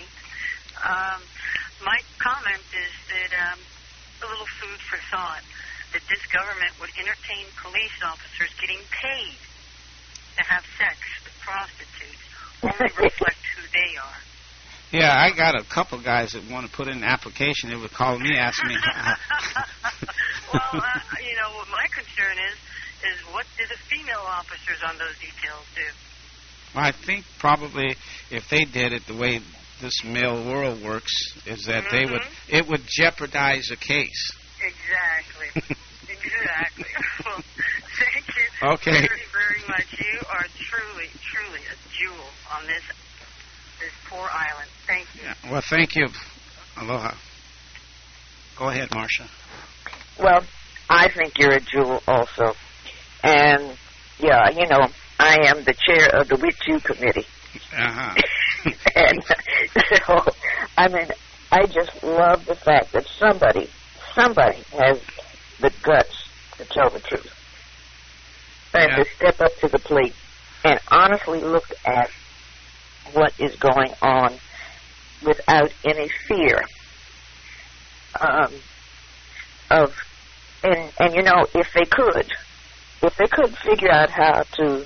My comment is that a little food for thought, that this government would entertain police officers getting paid to have sex with prostitutes only reflect who they are. Yeah, I got a couple guys that want to put in an application. They would call me, ask me. Well, you know, what my concern is what do the female officers on those details do? Well, I think probably if they did it the way this male world works, is that it would jeopardize a case. Exactly. Exactly. Well, thank you very, very much. You are truly, truly a jewel on this poor island. Thank you. Yeah. Well, thank you. Aloha. Go ahead, Marcia. Well, I think you're a jewel also. And, yeah, you know, I am the chair of the With You Committee. Uh-huh. And so, I mean, I just love the fact that somebody has the guts to tell the truth. And to step up to the plate and honestly look at what is going on without any fear and you know, if they could figure out how to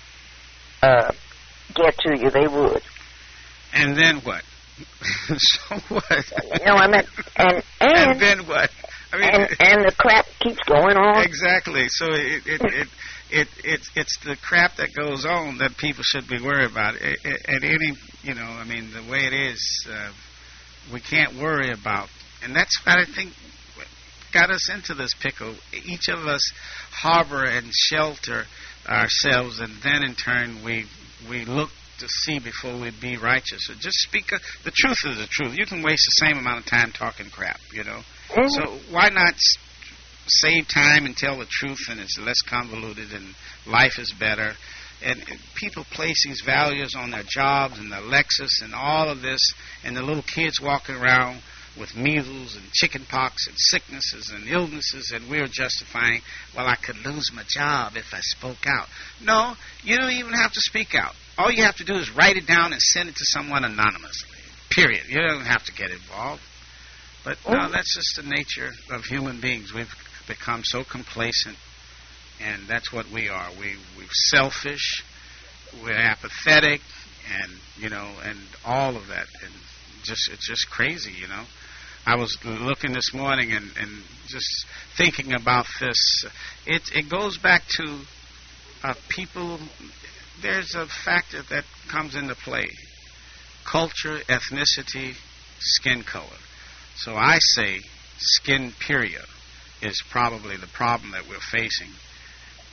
get to you, they would. And then what? So what? No, I meant and then what? I mean, and the crap keeps going on. Exactly. So it's the crap that goes on that people should be worried about. At any, you know, I mean, the way it is, we can't worry about, and that's what I think got us into this pickle. Each of us harbor and shelter ourselves, and then in turn we look to see before we be righteous. So just speak. The truth is the truth. You can waste the same amount of time talking crap, you know. Mm-hmm. So why not save time and tell the truth, and it's less convoluted, and life is better. And people place these values on their jobs and their Lexus and all of this, and the little kids walking around with measles and chicken pox and sicknesses and illnesses, and we're justifying, well, I could lose my job if I spoke out. No, you don't even have to speak out. All you have to do is write it down and send it to someone anonymously, period. You don't have to get involved. But no, that's just the nature of human beings. We've become so complacent, and that's what we are. We're selfish, we're apathetic, and, you know, and all of that. And it's just crazy, you know. I was looking this morning and just thinking about this. It goes back to people. There's a factor that comes into play: culture, ethnicity, skin color. So I say skin, period, is probably the problem that we're facing.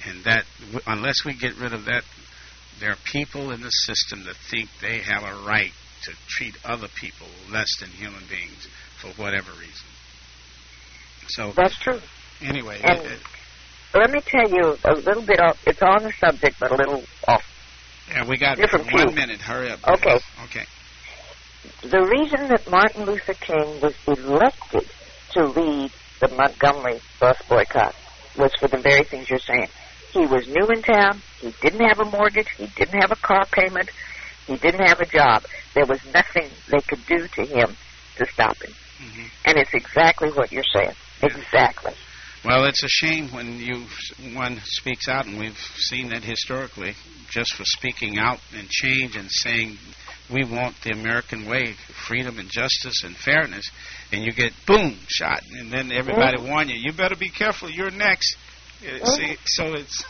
And that, unless we get rid of that, there are people in the system that think they have a right to treat other people less than human beings for whatever reason. So that's true. Anyway, and let me tell you a little bit off. It's on the subject, but a little off. Yeah, we got different 1 minute. Hurry up. Okay. Okay. The reason that Martin Luther King was elected to lead the Montgomery bus boycott was for the very things you're saying. He was new in town. He didn't have a mortgage. He didn't have a car payment. He didn't have a job. There was nothing they could do to him to stop him. Mm-hmm. And it's exactly what you're saying. Yeah. Exactly. Well, it's a shame when one speaks out, and we've seen that historically, just for speaking out and change and saying we want the American way, freedom and justice and fairness, and you get, boom, shot. And then everybody warn you, you better be careful, you're next. See, so it's...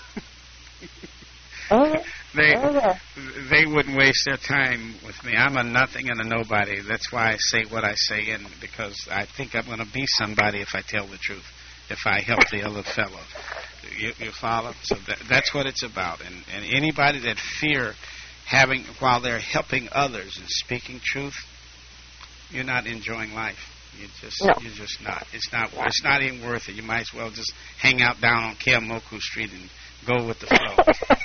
They wouldn't waste their time with me. I'm a nothing and a nobody. That's why I say what I say, and because I think I'm going to be somebody if I tell the truth, if I help the other fellow. You follow? So that's what it's about. And anybody that fear having, while they're helping others and speaking truth, you're not enjoying life. You're just not. It's not even worth it. You might as well just hang out down on Keomoku Street and go with the flow.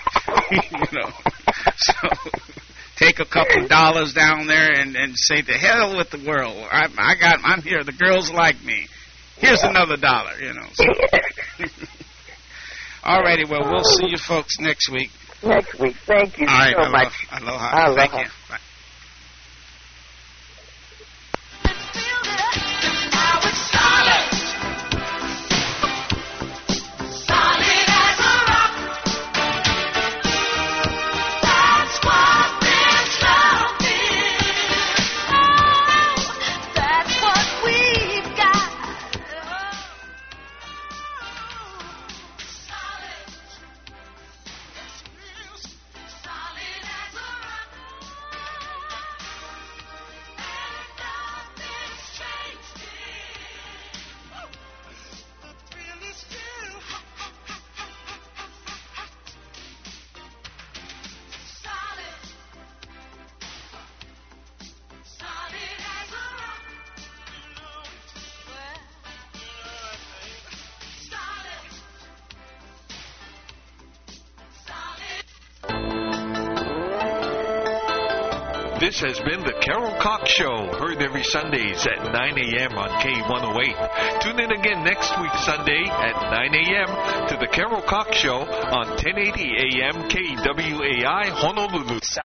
So take a couple dollars down there and say, to hell with the world. I'm here. The girls like me. Here's another $1. So. All righty. Well, we'll see you folks next week. Next week. Thank you so much. Aloha. Thank you. Bye. This has been the Carol Cox Show, heard every Sundays at 9 a.m. on K108. Tune in again next week, Sunday at 9 a.m. to the Carol Cox Show on 1080 a.m. KWAI Honolulu.